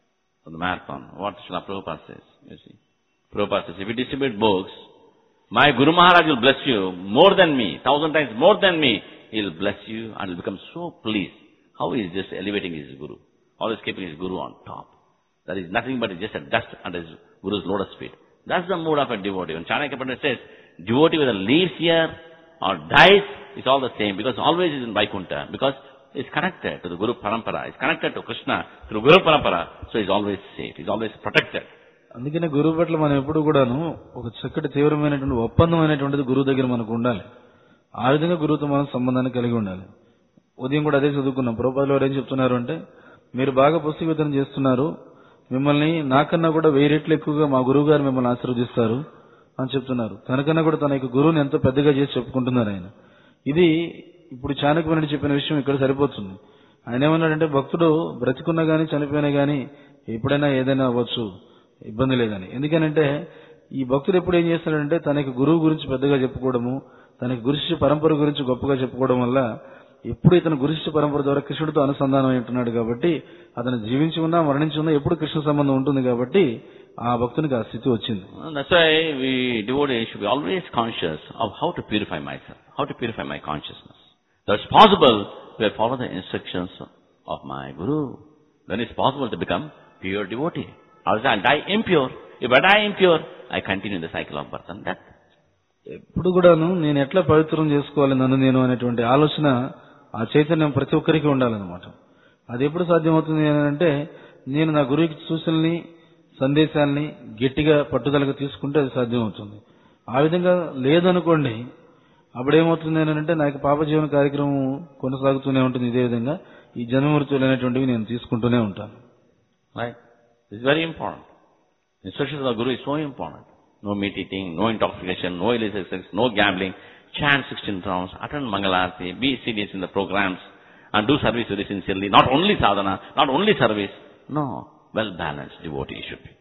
on the marathon what Srila Prabhupada says. You see, Prabhupada says, if you distribute books, my Guru Maharaj will bless you more than me, 1,000 times more than me. He will bless you and will become so pleased. How he is just elevating his Guru, always keeping his Guru on top. That is nothing but just a dust under his Guru's lotus feet. That's the mood of a devotee. When Chanakya Pandit says, devotee whether lives here or dies, it's all the same, because always is in Vaikuntha, because it's connected to the Guru Parampara, it's connected to Krishna through Guru Parampara, so he's always safe, he's always protected. అందుకనే గురువు పట్ల మనం ఎప్పుడు కూడాను ఒక చక్కటి తీవ్రమైనటువంటి ఒప్పందం అనేటువంటిది గురువు దగ్గర మనకు ఉండాలి. ఆ విధంగా గురువుతో మనం సంబంధాన్ని కలిగి ఉండాలి. ఉదయం కూడా అదే చదువుకున్నాం. ప్రభుపాదులు వారు ఏం చెప్తున్నారు అంటే, మీరు బాగా పుస్తక వితరణ చేస్తున్నారు, మిమ్మల్ని నాకన్నా కూడా 1000 రెట్లు ఎక్కువగా మా గురువు గారు మిమ్మల్ని ఆశీర్వదిస్తారు అని చెప్తున్నారు. తనకన్నా కూడా తన యొక్క గురువుని ఎంతో పెద్దగా చేసి చెప్పుకుంటున్నారు ఆయన. ఇది ఇప్పుడు చాణక్యుని చెప్పిన విషయం ఇక్కడ సరిపోతుంది. ఆయన ఏమన్నాడంటే, భక్తుడు బ్రతికున్నా గానీ చనిపోయినా గానీ ఎప్పుడైనా ఏదైనా అవ్వచ్చు, ఇబ్బంది లేదని. ఎందుకనంటే ఈ భక్తుడు ఎప్పుడు ఏం చేస్తాడంటే తనకి గురువు గురించి పెద్దగా చెప్పుకోవడము, తనకి గురుశిష్య పరంపర గురించి గొప్పగా చెప్పుకోవడం వల్ల ఎప్పుడు ఇతను గురుశిష్య పరంపర ద్వారా కృష్ణుడితో అనుసంధానం ఉంటున్నాడు కాబట్టి, అతను జీవించి ఉన్నా మరణించి ఉన్నా ఎప్పుడు కృష్ణ సంబంధం ఉంటుంది కాబట్టి ఆ భక్తునికి ఆ స్థితి వచ్చింది. That's why we devotees should be always conscious of how to purify myself, how to purify my consciousness. That's possible if I follow the instructions of my Guru. Then it's possible to become pure devotee. Otherwise I'll die impure. If I die impure, I continue the cycle of birth and death. ఎప్పుడు కూడాను నేను ఎట్లా పవిత్రం చేసుకోవాలి నన్ను నేను అనేటువంటి ఆలోచన, ఆ చైతన్యం ప్రతి ఒక్కరికి ఉండాలన్నమాట. అది ఎప్పుడు సాధ్యమవుతుంది అంటే నేను నా గురువుకి సూచనల్ని సందేశాలని గట్టిగా పట్టుదలగా తీసుకుంటే అది సాధ్యమవుతుంది. ఆ విధంగా లేదనుకోండి, అప్పుడేమవుతుంది అంటే నాకు పాప జీవన కార్యక్రమం కొనసాగుతూనే ఉంటుంది. ఇదే విధంగా ఈ జన్మ మృత్యులు అనేటువంటివి నేను తీసుకుంటూనే ఉంటాను. Right? This is very important. Instructions of the Guru is so important. No meat eating, no intoxication, no illicit sex, no gambling. Chant 16 rounds, attend Mangalarti, be serious in the programs, and do service very sincerely. Not only sadhana, not only service. No, well-balanced devotee should be.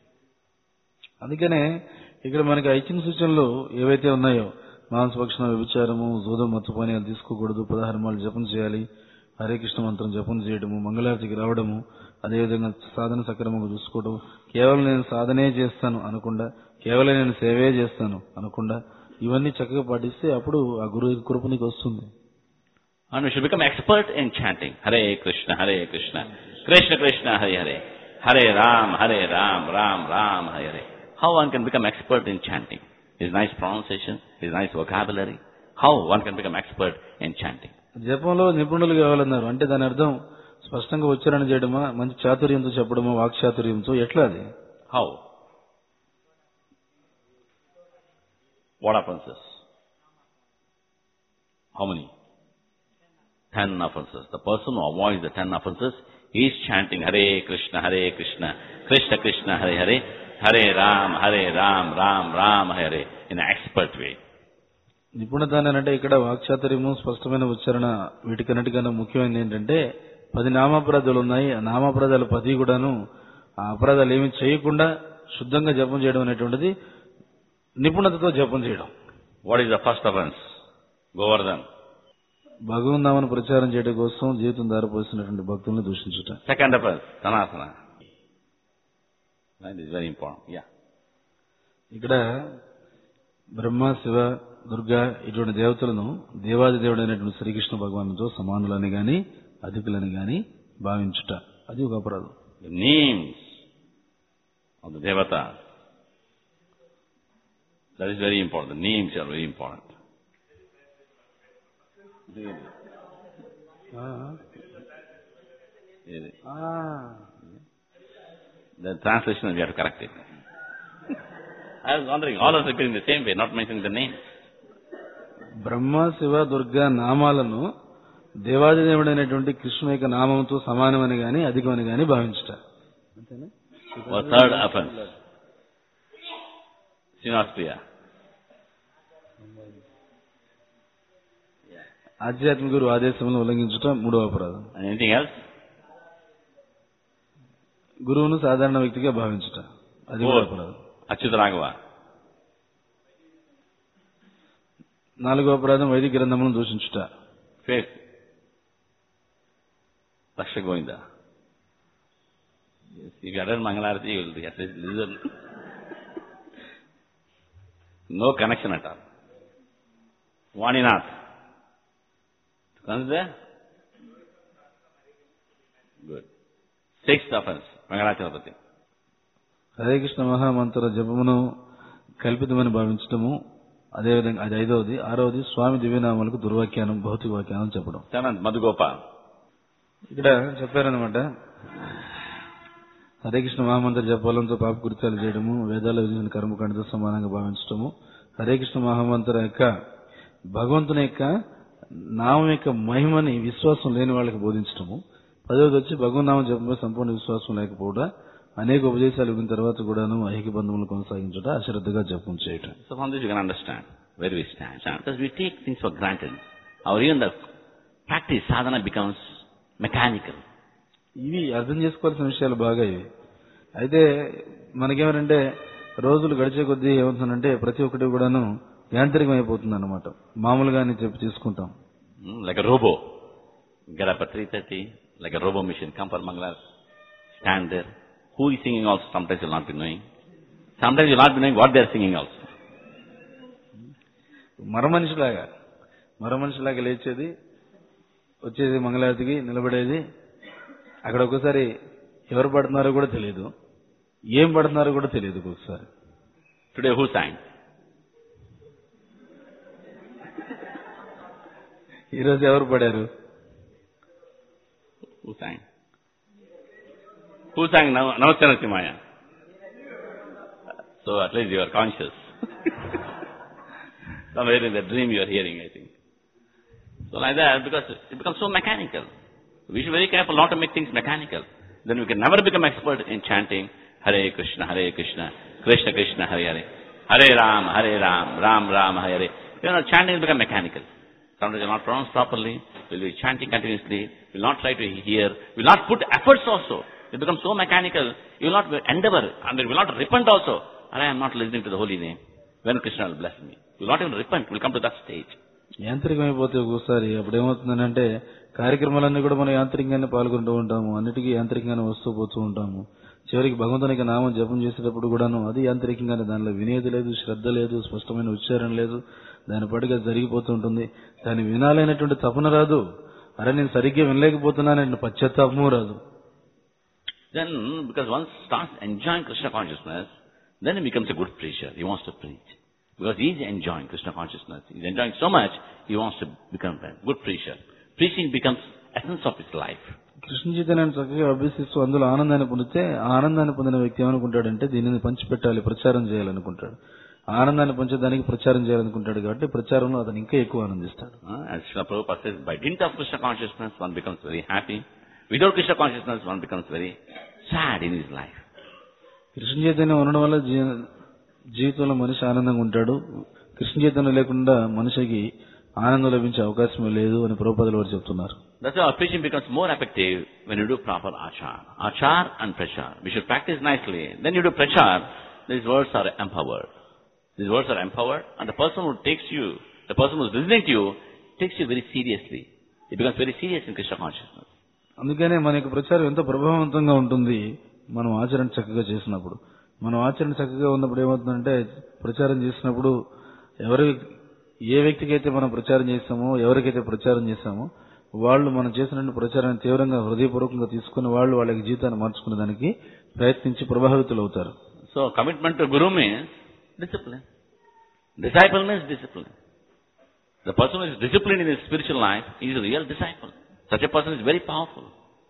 అందుకనే ఇక్కడ మనకి ఇచ్చిన సూచనలు ఏవైతే ఉన్నాయో, మాంసభక్షణ, వ్యభిచారము, జూదం, మత్తుపానీయాలు తీసుకోకూడదు, 16 మార్లు జపం చేయాలి, హరే కృష్ణ మంత్రం జపం చేయడము, మంగళారతికి రావడము, అదేవిధంగా సాధన సక్రమంగా చూసుకోవడం, కేవలం నేను సాధనే చేస్తాను అనకుండా, కేవలం నేను సేవే చేస్తాను అనకుండా, ఇవన్నీ చక్కగా పాటిస్తే అప్పుడు ఆ గురువు కృప నీకు వస్తుంది. And we should become expert in chanting. Hare Krishna, Krishna Krishna, Hare Hare, Hare Ram, Ram Ram, Hare Hare. How one can become expert in chanting? His nice pronunciation, his nice vocabulary. How one can become expert in chanting? జపంలో నిపుణులు కావాలన్నారు. అంటే దాని అర్థం స్పష్టంగా ఉచ్చారణ చేయడమా, మంచి చాతుర్యంతో చెప్పడమా, వాక్చాతుర్యంతో, ఎట్లా అది? How? What offenses? How many? 10 offenses. The person who avoids the 10 offenses, he is chanting Hare Krishna, Krishna Krishna, Hare Hare, Hare Ram, Ram Ram, Hare Hare, in an expert way. నిపుణత అంటే ఇక్కడ వాక్చాతుర్యము, స్పష్టమైన ఉచ్చారణ, వీటికన్నిటికన్నా ముఖ్యమైనది ఏంటంటే 10 నామాపరాధాలు ఉన్నాయి. ఆ నామాపరాధాలు 10 కూడాను ఆ అపరాధాలు ఏమి చేయకుండా శుద్ధంగా జపం చేయడం అనేటువంటిది నిపుణతతో జపం చేయడం. What is the first offence? Govardhan, భగవన్నామను ప్రచారం చేయడం కోసం జీవితం దారిపోసినటువంటి భక్తులను దూషించుట. సెకండ్ అఫెన్స్ సనాతన. Very important. యా, ఇక్కడ బ్రహ్మ, శివ, దుర్గా ఇటువంటి దేవతలను దేవాది దేవుడైనటువంటి శ్రీకృష్ణ భగవానుతో సమానులని గాని అధికులని గాని భావించుట, అది ఒక అపరాధం. The names of the devata, that is very important. The names are very important. The translation, we have to correct it. I was wondering, all of us are in the same way, not mentioning the name. బ్రహ్మ శివ దుర్గా నామాలను దేవాదిదేవుడైనటువంటి కృష్ణుని యొక్క నామంతో సమానమని గాని అధికమని గాని భావించుట. Or third offense. Sinaspriya. ఆధ్యాత్మిక గురు ఆదేశములను ఉల్లంఘించుట మూడవ అపరాధం. Anything else? గురువును సాధారణ వ్యక్తిగా భావించుట అది కూడా అపరాధం. Achyuta Raghava. నాలుగో అపరాధం వైదిక గ్రంథములను దూషించుట. Fifth. Laksha Govinda. Yes, if you utter Mangalarati, you will at least listen. No connection at all. Vaninath. Consider? Good. Sixth offense, Mangalacharapati. Hare Krishna మహామంత్ర జపమును కల్పితమని భావించటము, అదేవిధంగా అది ఐదవది. ఆరవది స్వామి దివ్యనామాలకు దుర్వాఖ్యానం, భౌతిక వ్యాఖ్యానం చెప్పడం. Seventh, Madhugopal. ఇక్కడ చెప్పారనమాట, హరే కృష్ణ మహామంత్ర జపాలంతో పాపకృత్యాలు చేయడము, వేదాల విధించిన కర్మకాండతో సమానంగా భావించటము, హరే కృష్ణ మహామంత్ర యొక్క భగవంతుని యొక్క నామం యొక్క మహిమని విశ్వాసం లేని వాళ్ళకి బోధించటము. పదవది వచ్చి భగవన్నామం జపంపై సంపూర్ణ విశ్వాసం లేకపోవడం, అనేక ఉపదేశాలు విన్న తర్వాత కూడాను ఐహిక బంధములు కొనసాగించట, అశ్రద్ధగా జపం చేయటం. So from this you can understand where we stand. Because we take things for granted. Our even the practice, sadhana becomes mechanical. ఇవి అర్థం చేసుకోవాల్సిన విషయాలు బాగా ఇవి. అయితే మనకేమంటే రోజులు గడిచే కొద్దీ ఏమవుతుందంటే ప్రతి ఒక్కటి కూడాను యాంత్రికం అయిపోతుంది అన్నమాట. మామూలుగానే చెప్పి తీసుకుంటాం. Like a robo. Get up at 3:30, like a robo machine, come for Mangala, stand there. Who is singing also, sometimes you'll not be knowing. Sometimes you'll not be knowing what they're singing also. మరమనిషిలాగా లేచేది, వచ్చేది మంగళారతికి, నిలబడేది. అక్కడ ఒకసారి ఎవరు పడుతున్నారో కూడా తెలియదు, ఏం పడుతున్నారో కూడా తెలియదు ఒకసారి. Today who sang? ఈరోజు ఎవరు పడారు? Who sang? Who sang Namaste Narasimhaya? So at least you are conscious. Somewhere in the dream you are hearing, I think. So like that, because it becomes so mechanical. We should be very careful not to make things mechanical. Then we can never become expert in chanting Hare Krishna, Krishna Krishna, Hare Hare. Hare Ram, Ram Ram, Hare Hare. You know, chanting will become mechanical. Sometimes you are not pronounced properly, we'll be chanting continuously, we'll not try to hear, we'll not put efforts also. It becomes so mechanical, you will not endeavor, and you will not repent also. And I am not listening to the holy name. When Krishna will bless me. You will not even repent, you will come to that stage. యాంత్రికమైపోతే ఒక్కోసారి అప్పుడు ఏమవుతుందంటే కార్యక్రమాలన్నీ కూడా మనం యాంత్రికంగానే పాల్గొంటూ ఉంటాము, అన్నిటికీ యాంత్రికంగానే వస్తూ పోతూ ఉంటాము. చివరికి భగవంతునికి నామం జపం చేసేటప్పుడు కూడాను అది యాంత్రికంగానే, దానిలో వినేది లేదు, శ్రద్ధ లేదు, స్పష్టమైన ఉచ్చారణ లేదు, దాని పాటుగా జరిగిపోతూ ఉంటుంది. దాన్ని వినాలైనటువంటి తపన రాదు, అరే నేను సరిగ్గా వినలేకపోతున్నానని పశ్చాత్తాపము రాదు. Then, because one starts enjoying Krishna consciousness, then he becomes a good preacher. He wants to preach. Because he is enjoying Krishna consciousness. He is enjoying so much, he wants to become a good preacher. Preaching becomes essence of his life. Krishna చైతన్యాన్ని చక్కగా అభ్యసిస్తూ అందులో ఆనందాన్ని పొందితే, ఆ ఆనందాన్ని పొందిన వ్యక్తి ఏమనుకుంటాడంటే దీనిని పంచిపెట్టాలి, ప్రచారం చేయాలనుకుంటాడు. ఆనందాన్ని పంచడానికి ప్రచారం చేయాలనుకుంటాడు కాబట్టి ప్రచారంలో అతను ఇంకా ఎక్కువ ఆనందిస్తాడు. As Srila Prabhupada says, by dint of Krishna consciousness, one becomes very happy. Without Krishna consciousness, one becomes very sad in his life. Krishna చైతన్యం ఉండడం వల్ల జీవితంలో మనిషి ఆనందంగా ఉంటాడు. కృష్ణ చైతన్యం లేకుండా మనిషికి ఆనందం లభించే అవకాశమే లేదు అని ప్రభుపాదులు వారు చెప్తున్నారు. That's why our preaching becomes more effective when you do proper achar. Achar and prachar. We should practice nicely. Then you do prachar, these words are empowered. These words are empowered, and the person who takes you, the person who is listening to you, takes you very seriously. It becomes very serious in Krishna consciousness. అందుకనే మన యొక్క ప్రచారం ఎంతో ప్రభావవంతంగా ఉంటుంది మనం ఆచరణ చక్కగా చేసినప్పుడు. మనం ఆచరణ చక్కగా ఉన్నప్పుడు ఏమవుతుందంటే, ప్రచారం చేసినప్పుడు ఏ వ్యక్తికి అయితే మనం ప్రచారం చేస్తామో, ఎవరికైతే ప్రచారం చేస్తామో వాళ్ళు మనం చేసిన ప్రచారాన్ని తీవ్రంగా హృదయపూర్వకంగా తీసుకుని వాళ్ళు వాళ్ళ జీవితాన్ని మార్చుకునే దానికి ప్రయత్నించి ప్రభావితులు అవుతారు. So commitment to Guru means discipline. Disciple means discipline. The person who is disciplined in his spiritual life is a real disciple. Such a person is very powerful.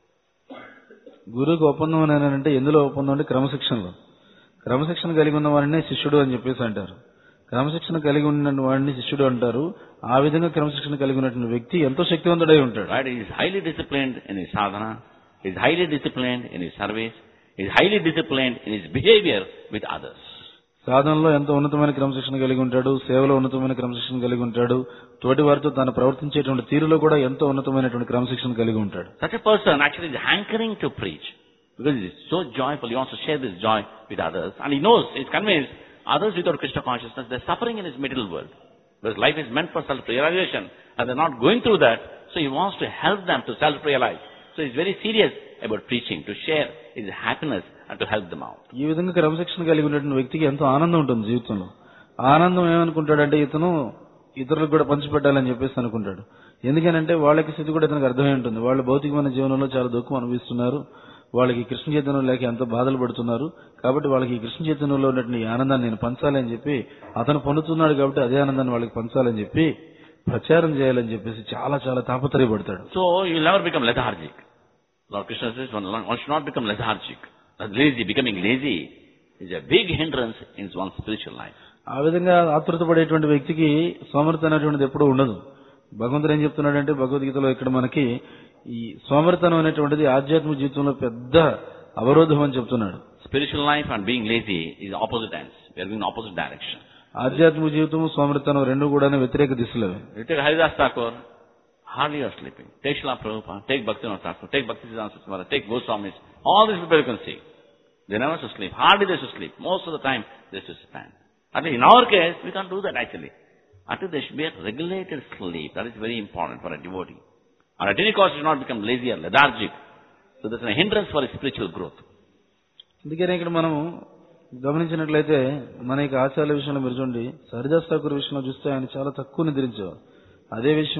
గురువుకి ఒప్పందం అని అంటే ఎందులో ఒప్పందం అంటే క్రమశిక్షణలో. క్రమశిక్షణ కలిగి ఉన్న వాడినే శిష్యుడు అని చెప్పేసి అంటారు. క్రమశిక్షణ కలిగి ఉన్న వాడిని శిష్యుడు అంటారు. ఆ విధంగా క్రమశిక్షణ కలిగి ఉన్నటువంటి వ్యక్తి ఎంతో శక్తివంతుడై ఉంటాడు. Right? He is highly disciplined in his sadhana. He is highly disciplined in his service. He is highly disciplined in his behavior with others. సాధనలో ఎంతో ఉన్నతమైన క్రమశిక్షణ కలిగి ఉంటాడు. సేవలో ఉన్నతమైన క్రమశిక్షణ కలిగి ఉంటాడు. తోటి వారితో తాను ప్రవర్తించేటువంటి తీరులో కూడా ఎంతో ఉన్నతమైనటువంటి క్రమశిక్షణ కలిగి ఉంటాడు. Such a person actually is hankering to preach because he is so joyful. He wants to share this joy with others, and he knows, he is convinced, others without Krishna consciousness, they are suffering in this material world. Because life is meant for self-realization, and they are not going through that, so he wants to help them to self-realize. So he is very serious about preaching, to share his happiness and to help them out. ఈ విధంగా క్రమశిక్షణ కలిగి ఉన్నటువంటి వ్యక్తికి ఎంతో ఆనందం ఉంటుంది జీవితంలో. ఆనందం ఏమనుకుంటాడంటే ఇతను ఇతరులకు కూడా పంచిపెట్టాలని చెప్పేసి అనుకుంటాడు. ఎందుకనంటే వాళ్ళకి స్థితి కూడా ఇతనికి అర్థమై ఉంటుంది. వాళ్ళు భౌతికమైన జీవనంలో చాలా దుఃఖం అనుభవిస్తున్నారు. వాళ్ళకి కృష్ణ చైతన్యం లేక ఎంతో బాధలు పడుతున్నారు. కాబట్టి వాళ్ళకి ఈ కృష్ణ చైతన్యంలో ఉన్నటువంటి ఈ ఆనందాన్ని నేను పంచాలి అని చెప్పి అతను పొందుతున్నాడు. కాబట్టి అదే ఆనందాన్ని వాళ్ళకి పంచాలని చెప్పి ప్రచారం చేయాలని చెప్పేసి చాలా చాలా తాపత్రయపడతాడు. So you will never become lethargic. Lord Krishna says one should not become lethargic. Lazy, becoming lazy is a big hindrance in one's spiritual life. ఆ విధంగా ఆతృత పడేటువంటి వ్యక్తికి సోమరిత అనేటువంటిది ఎప్పుడూ ఉండదు. భగవంతుడు ఏం చెప్తున్నాడంటే భగవద్గీతలో ఇక్కడ మనకి ఈ సోమరితనం అనేటువంటిది ఆధ్యాత్మిక జీవితంలో పెద్ద అవరోధం అని చెప్తున్నాడు. Spiritual life and being lazy is opposite ends. We are going in opposite direction. ఆధ్యాత్మిక జీవితం సోమరితనం రెండు కూడా వ్యతిరేక దిశలో. You take Haridas Thakur, hardly you are sleeping. Take Srila Prabhupada, take Bhaktivinoda Thakur, take Bhaktisiddhanta Saraswati, take Goswamis. All these people you can see. They never should sleep. Hardly they should sleep. Most of the time they should stand. At least in our case, we can't do that actually. At least there should be a regulated sleep. That is very important for a devotee. And at any cost, you should not become lazy or lethargic. So that's a hindrance for his spiritual growth. అందుకనే ఇక్కడ మనం గమనించినట్లయితే మన యొక్క ఆచార్య విషయంలో మీరు చూడండి, హరిదాస్ ఠాకూర్ విషయంలో చూస్తే ఆయన చాలా తక్కువ నిద్రించేవారు. అదే విషయం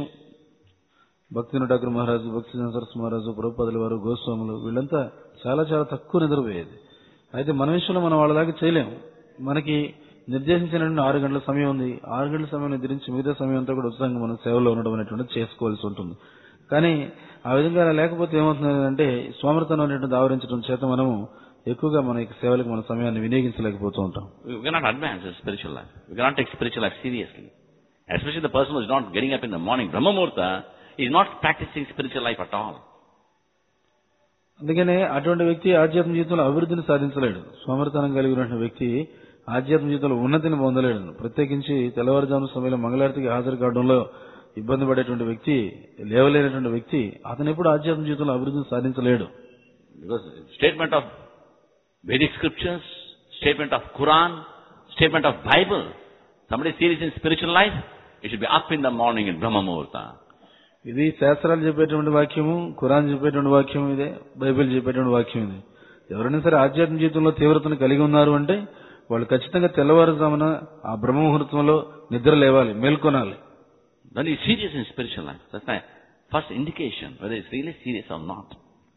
భక్తివినోద ఠాకూర్ మహారాజు, భక్తిసిద్ధాంత సరస్వతి మహారాజు, ప్రభుపాదుల వారు, గోస్వాములు వీళ్ళంతా చాలా చాలా తక్కువ నిద్రపోయేది. అయితే మన విషయంలో మనం వాళ్ళ దాకా చేయలేము. మనకి నిర్దేశించినటువంటి 6 గంటల సమయం ఉంది. 6 గంటల సమయం నిద్రించి మిగతా సమయం అంతా కూడా ఉత్సాహంగా మనం సేవలో ఉండడం అనేటువంటిది చేసుకోవాల్సి ఉంటుంది. కానీ ఆ విధంగా లేకపోతే ఏమవుతుందంటే సోమరితనం అనేటువంటి ఆవరించడం చేత మనము ఎక్కువగా మన యొక్క సేవలకు మన సమయాన్ని వినియోగించలేకపోతూ ఉంటాం. We cannot advance in spiritual life. We cannot take spiritual life seriously. Especially the person who is not getting up in the morning, Brahma Muhurta, is not practicing spiritual life at all. అందుకనే అటువంటి వ్యక్తి ఆధ్యాత్మిక జీవితంలో అభివృద్ధిని సాధించలేడు. సోమరితనం కలిగిన వ్యక్తి ఆధ్యాత్మిక జీవితంలో ఉన్నతిని పొందలేడు. ప్రత్యేకించి తెల్లవారుజాము సమయంలో మంగళారతికి హాజరు కావడంలో ఇబ్బంది పడేటువంటి వ్యక్తి, లేవలేనటువంటి వ్యక్తి అతను ఎప్పుడు ఆధ్యాత్మిక జీవితంలో అభివృద్ధిని సాధించలేడు. Because statement of Vedic scriptures, statement of Quran, statement of Bible. Somebody is serious in spiritual life, he should be up in the morning in Brahma Muhurta. ఇది శాస్త్రాలు చెప్పేటువంటి వాక్యము, ఖురాన్ చెప్పేటువంటి వాక్యం ఇదే, బైబిల్ చెప్పేటువంటి వాక్యం ఇది. ఎవరైనా సరే ఆధ్యాత్మిక జీవితంలో తీవ్రతను కలిగి ఉన్నారు అంటే వాళ్ళు ఖచ్చితంగా తెల్లవారుజామున ఆ బ్రహ్మ ముహూర్తంలో నిద్ర లేవాలి, మేల్కొనాలి. Then he is serious in spiritual life. That's my first indication whether he is really serious or not.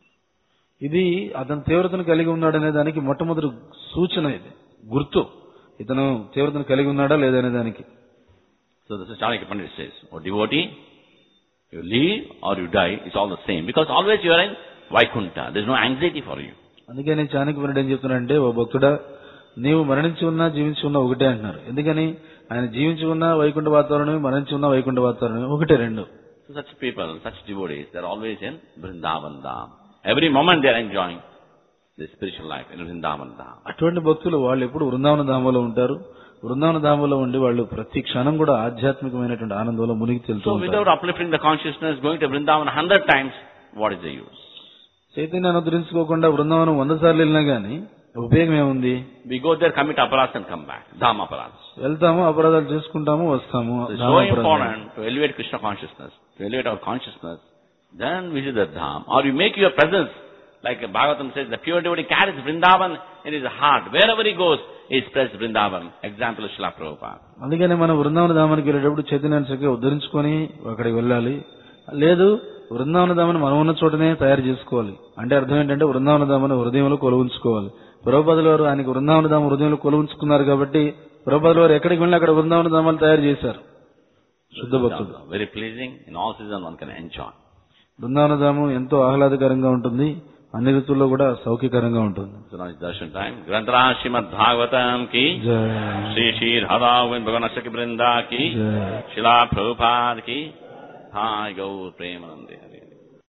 ఇది అతను తీవ్రతను కలిగి ఉన్నాడనే దానికి మొట్టమొదటి సూచన, ఇది గుర్తు. ఇతను తీవ్రతను కలిగి ఉన్నాడా లేదనే దానికి. So this is Chanakya Pandit says, oh devotee, you live or you die, it's all the same. Because always you are in Vaikuntha. There is no anxiety for you. అందుకే నేను చాణక్య పండితుడు ఏం చెప్తున్నానంటే, ఓ భక్తుడా, నీవు మరణించి ఉన్నా జీవించి ఉన్నా ఒకటే అంటున్నారు. ఎందుకని ఆయన జీవించి ఉన్న వైకుంఠ వాతావరణం, మరణించి ఉన్న వైకుంఠ వాతావరణం ఒకటే రెండు. So such people, such devotees, they are always in Vrindavan Dham. Every moment they are enjoying the spiritual life in Vrindavan Dham. అటువంటి భక్తులు వాళ్ళు ఎప్పుడు వృందావన ధామంలో ఉంటారు. వృందావన ధామంలో ఉండి వాళ్ళు ప్రతి క్షణం కూడా ఆధ్యాత్మికమైనటువంటి ఆనందంలో మునిగి తేలుతూ So ఉంటారు. without uplifting the consciousness, going to Vrindavan 100 times, what is the use? చైతన్యాన్ని ఉద్ధరించుకోకుండా బృందావనం 100 సార్లు వెళ్ళినా గానీ ఉపయోగం ఏముంది? We go there, commit aparadhas and come back. Dham aparadhas. వెళ్తాము, అపరాధాలు చేసుకుంటాము, వస్తాము. It's so important to elevate Krishna consciousness, to elevate our consciousness. Then visit the Dham. Or you make your presence, like Bhagavatam says, the pure devotee carries Vrindavan in his heart. Wherever he goes, he spreads Vrindavan. Example of Srila Prabhupada. అందుకనే మనం బృందావన ధామానికి వెళ్ళేటప్పుడు చైతన్యాన్ని చక్కగా ఉద్ధరించుకొని అక్కడికి వెళ్ళాలి. లేదు, బృందావన ధామాన్ని మనం ఉన్న చోటనే తయారు చేసుకోవాలి. అంటే అర్థం ఏంటంటే బృందావన ధామాన్ని హృదయంలో కొలువుంచుకోవాలి. ప్రభుపాదుల వారు ఆయనకి బృందావన ధామం హృదయంలో కొలువుంచుకున్నారు కాబట్టి ప్రభుపాదుల వారు ఎక్కడికి వెళ్ళి అక్కడ బృందావన ధామాలు తయారు చేశారు. శుద్ధ భక్తుడు. Very pleasing. In all seasons one can enjoy. బృందావనధామం ఎంతో ఆహ్లాదకరంగా ఉంటుంది, అన్ని ఋతువుల్లో కూడా సౌఖ్యకరంగా ఉంటుంది. So now it's darshan time. Granthara Srimad Bhagavatam ki జై Shri Shri Radha Govind Bhagavan Ashaki Brinda ki జై Srila Prabhupada ki Hi Gaur Premanande.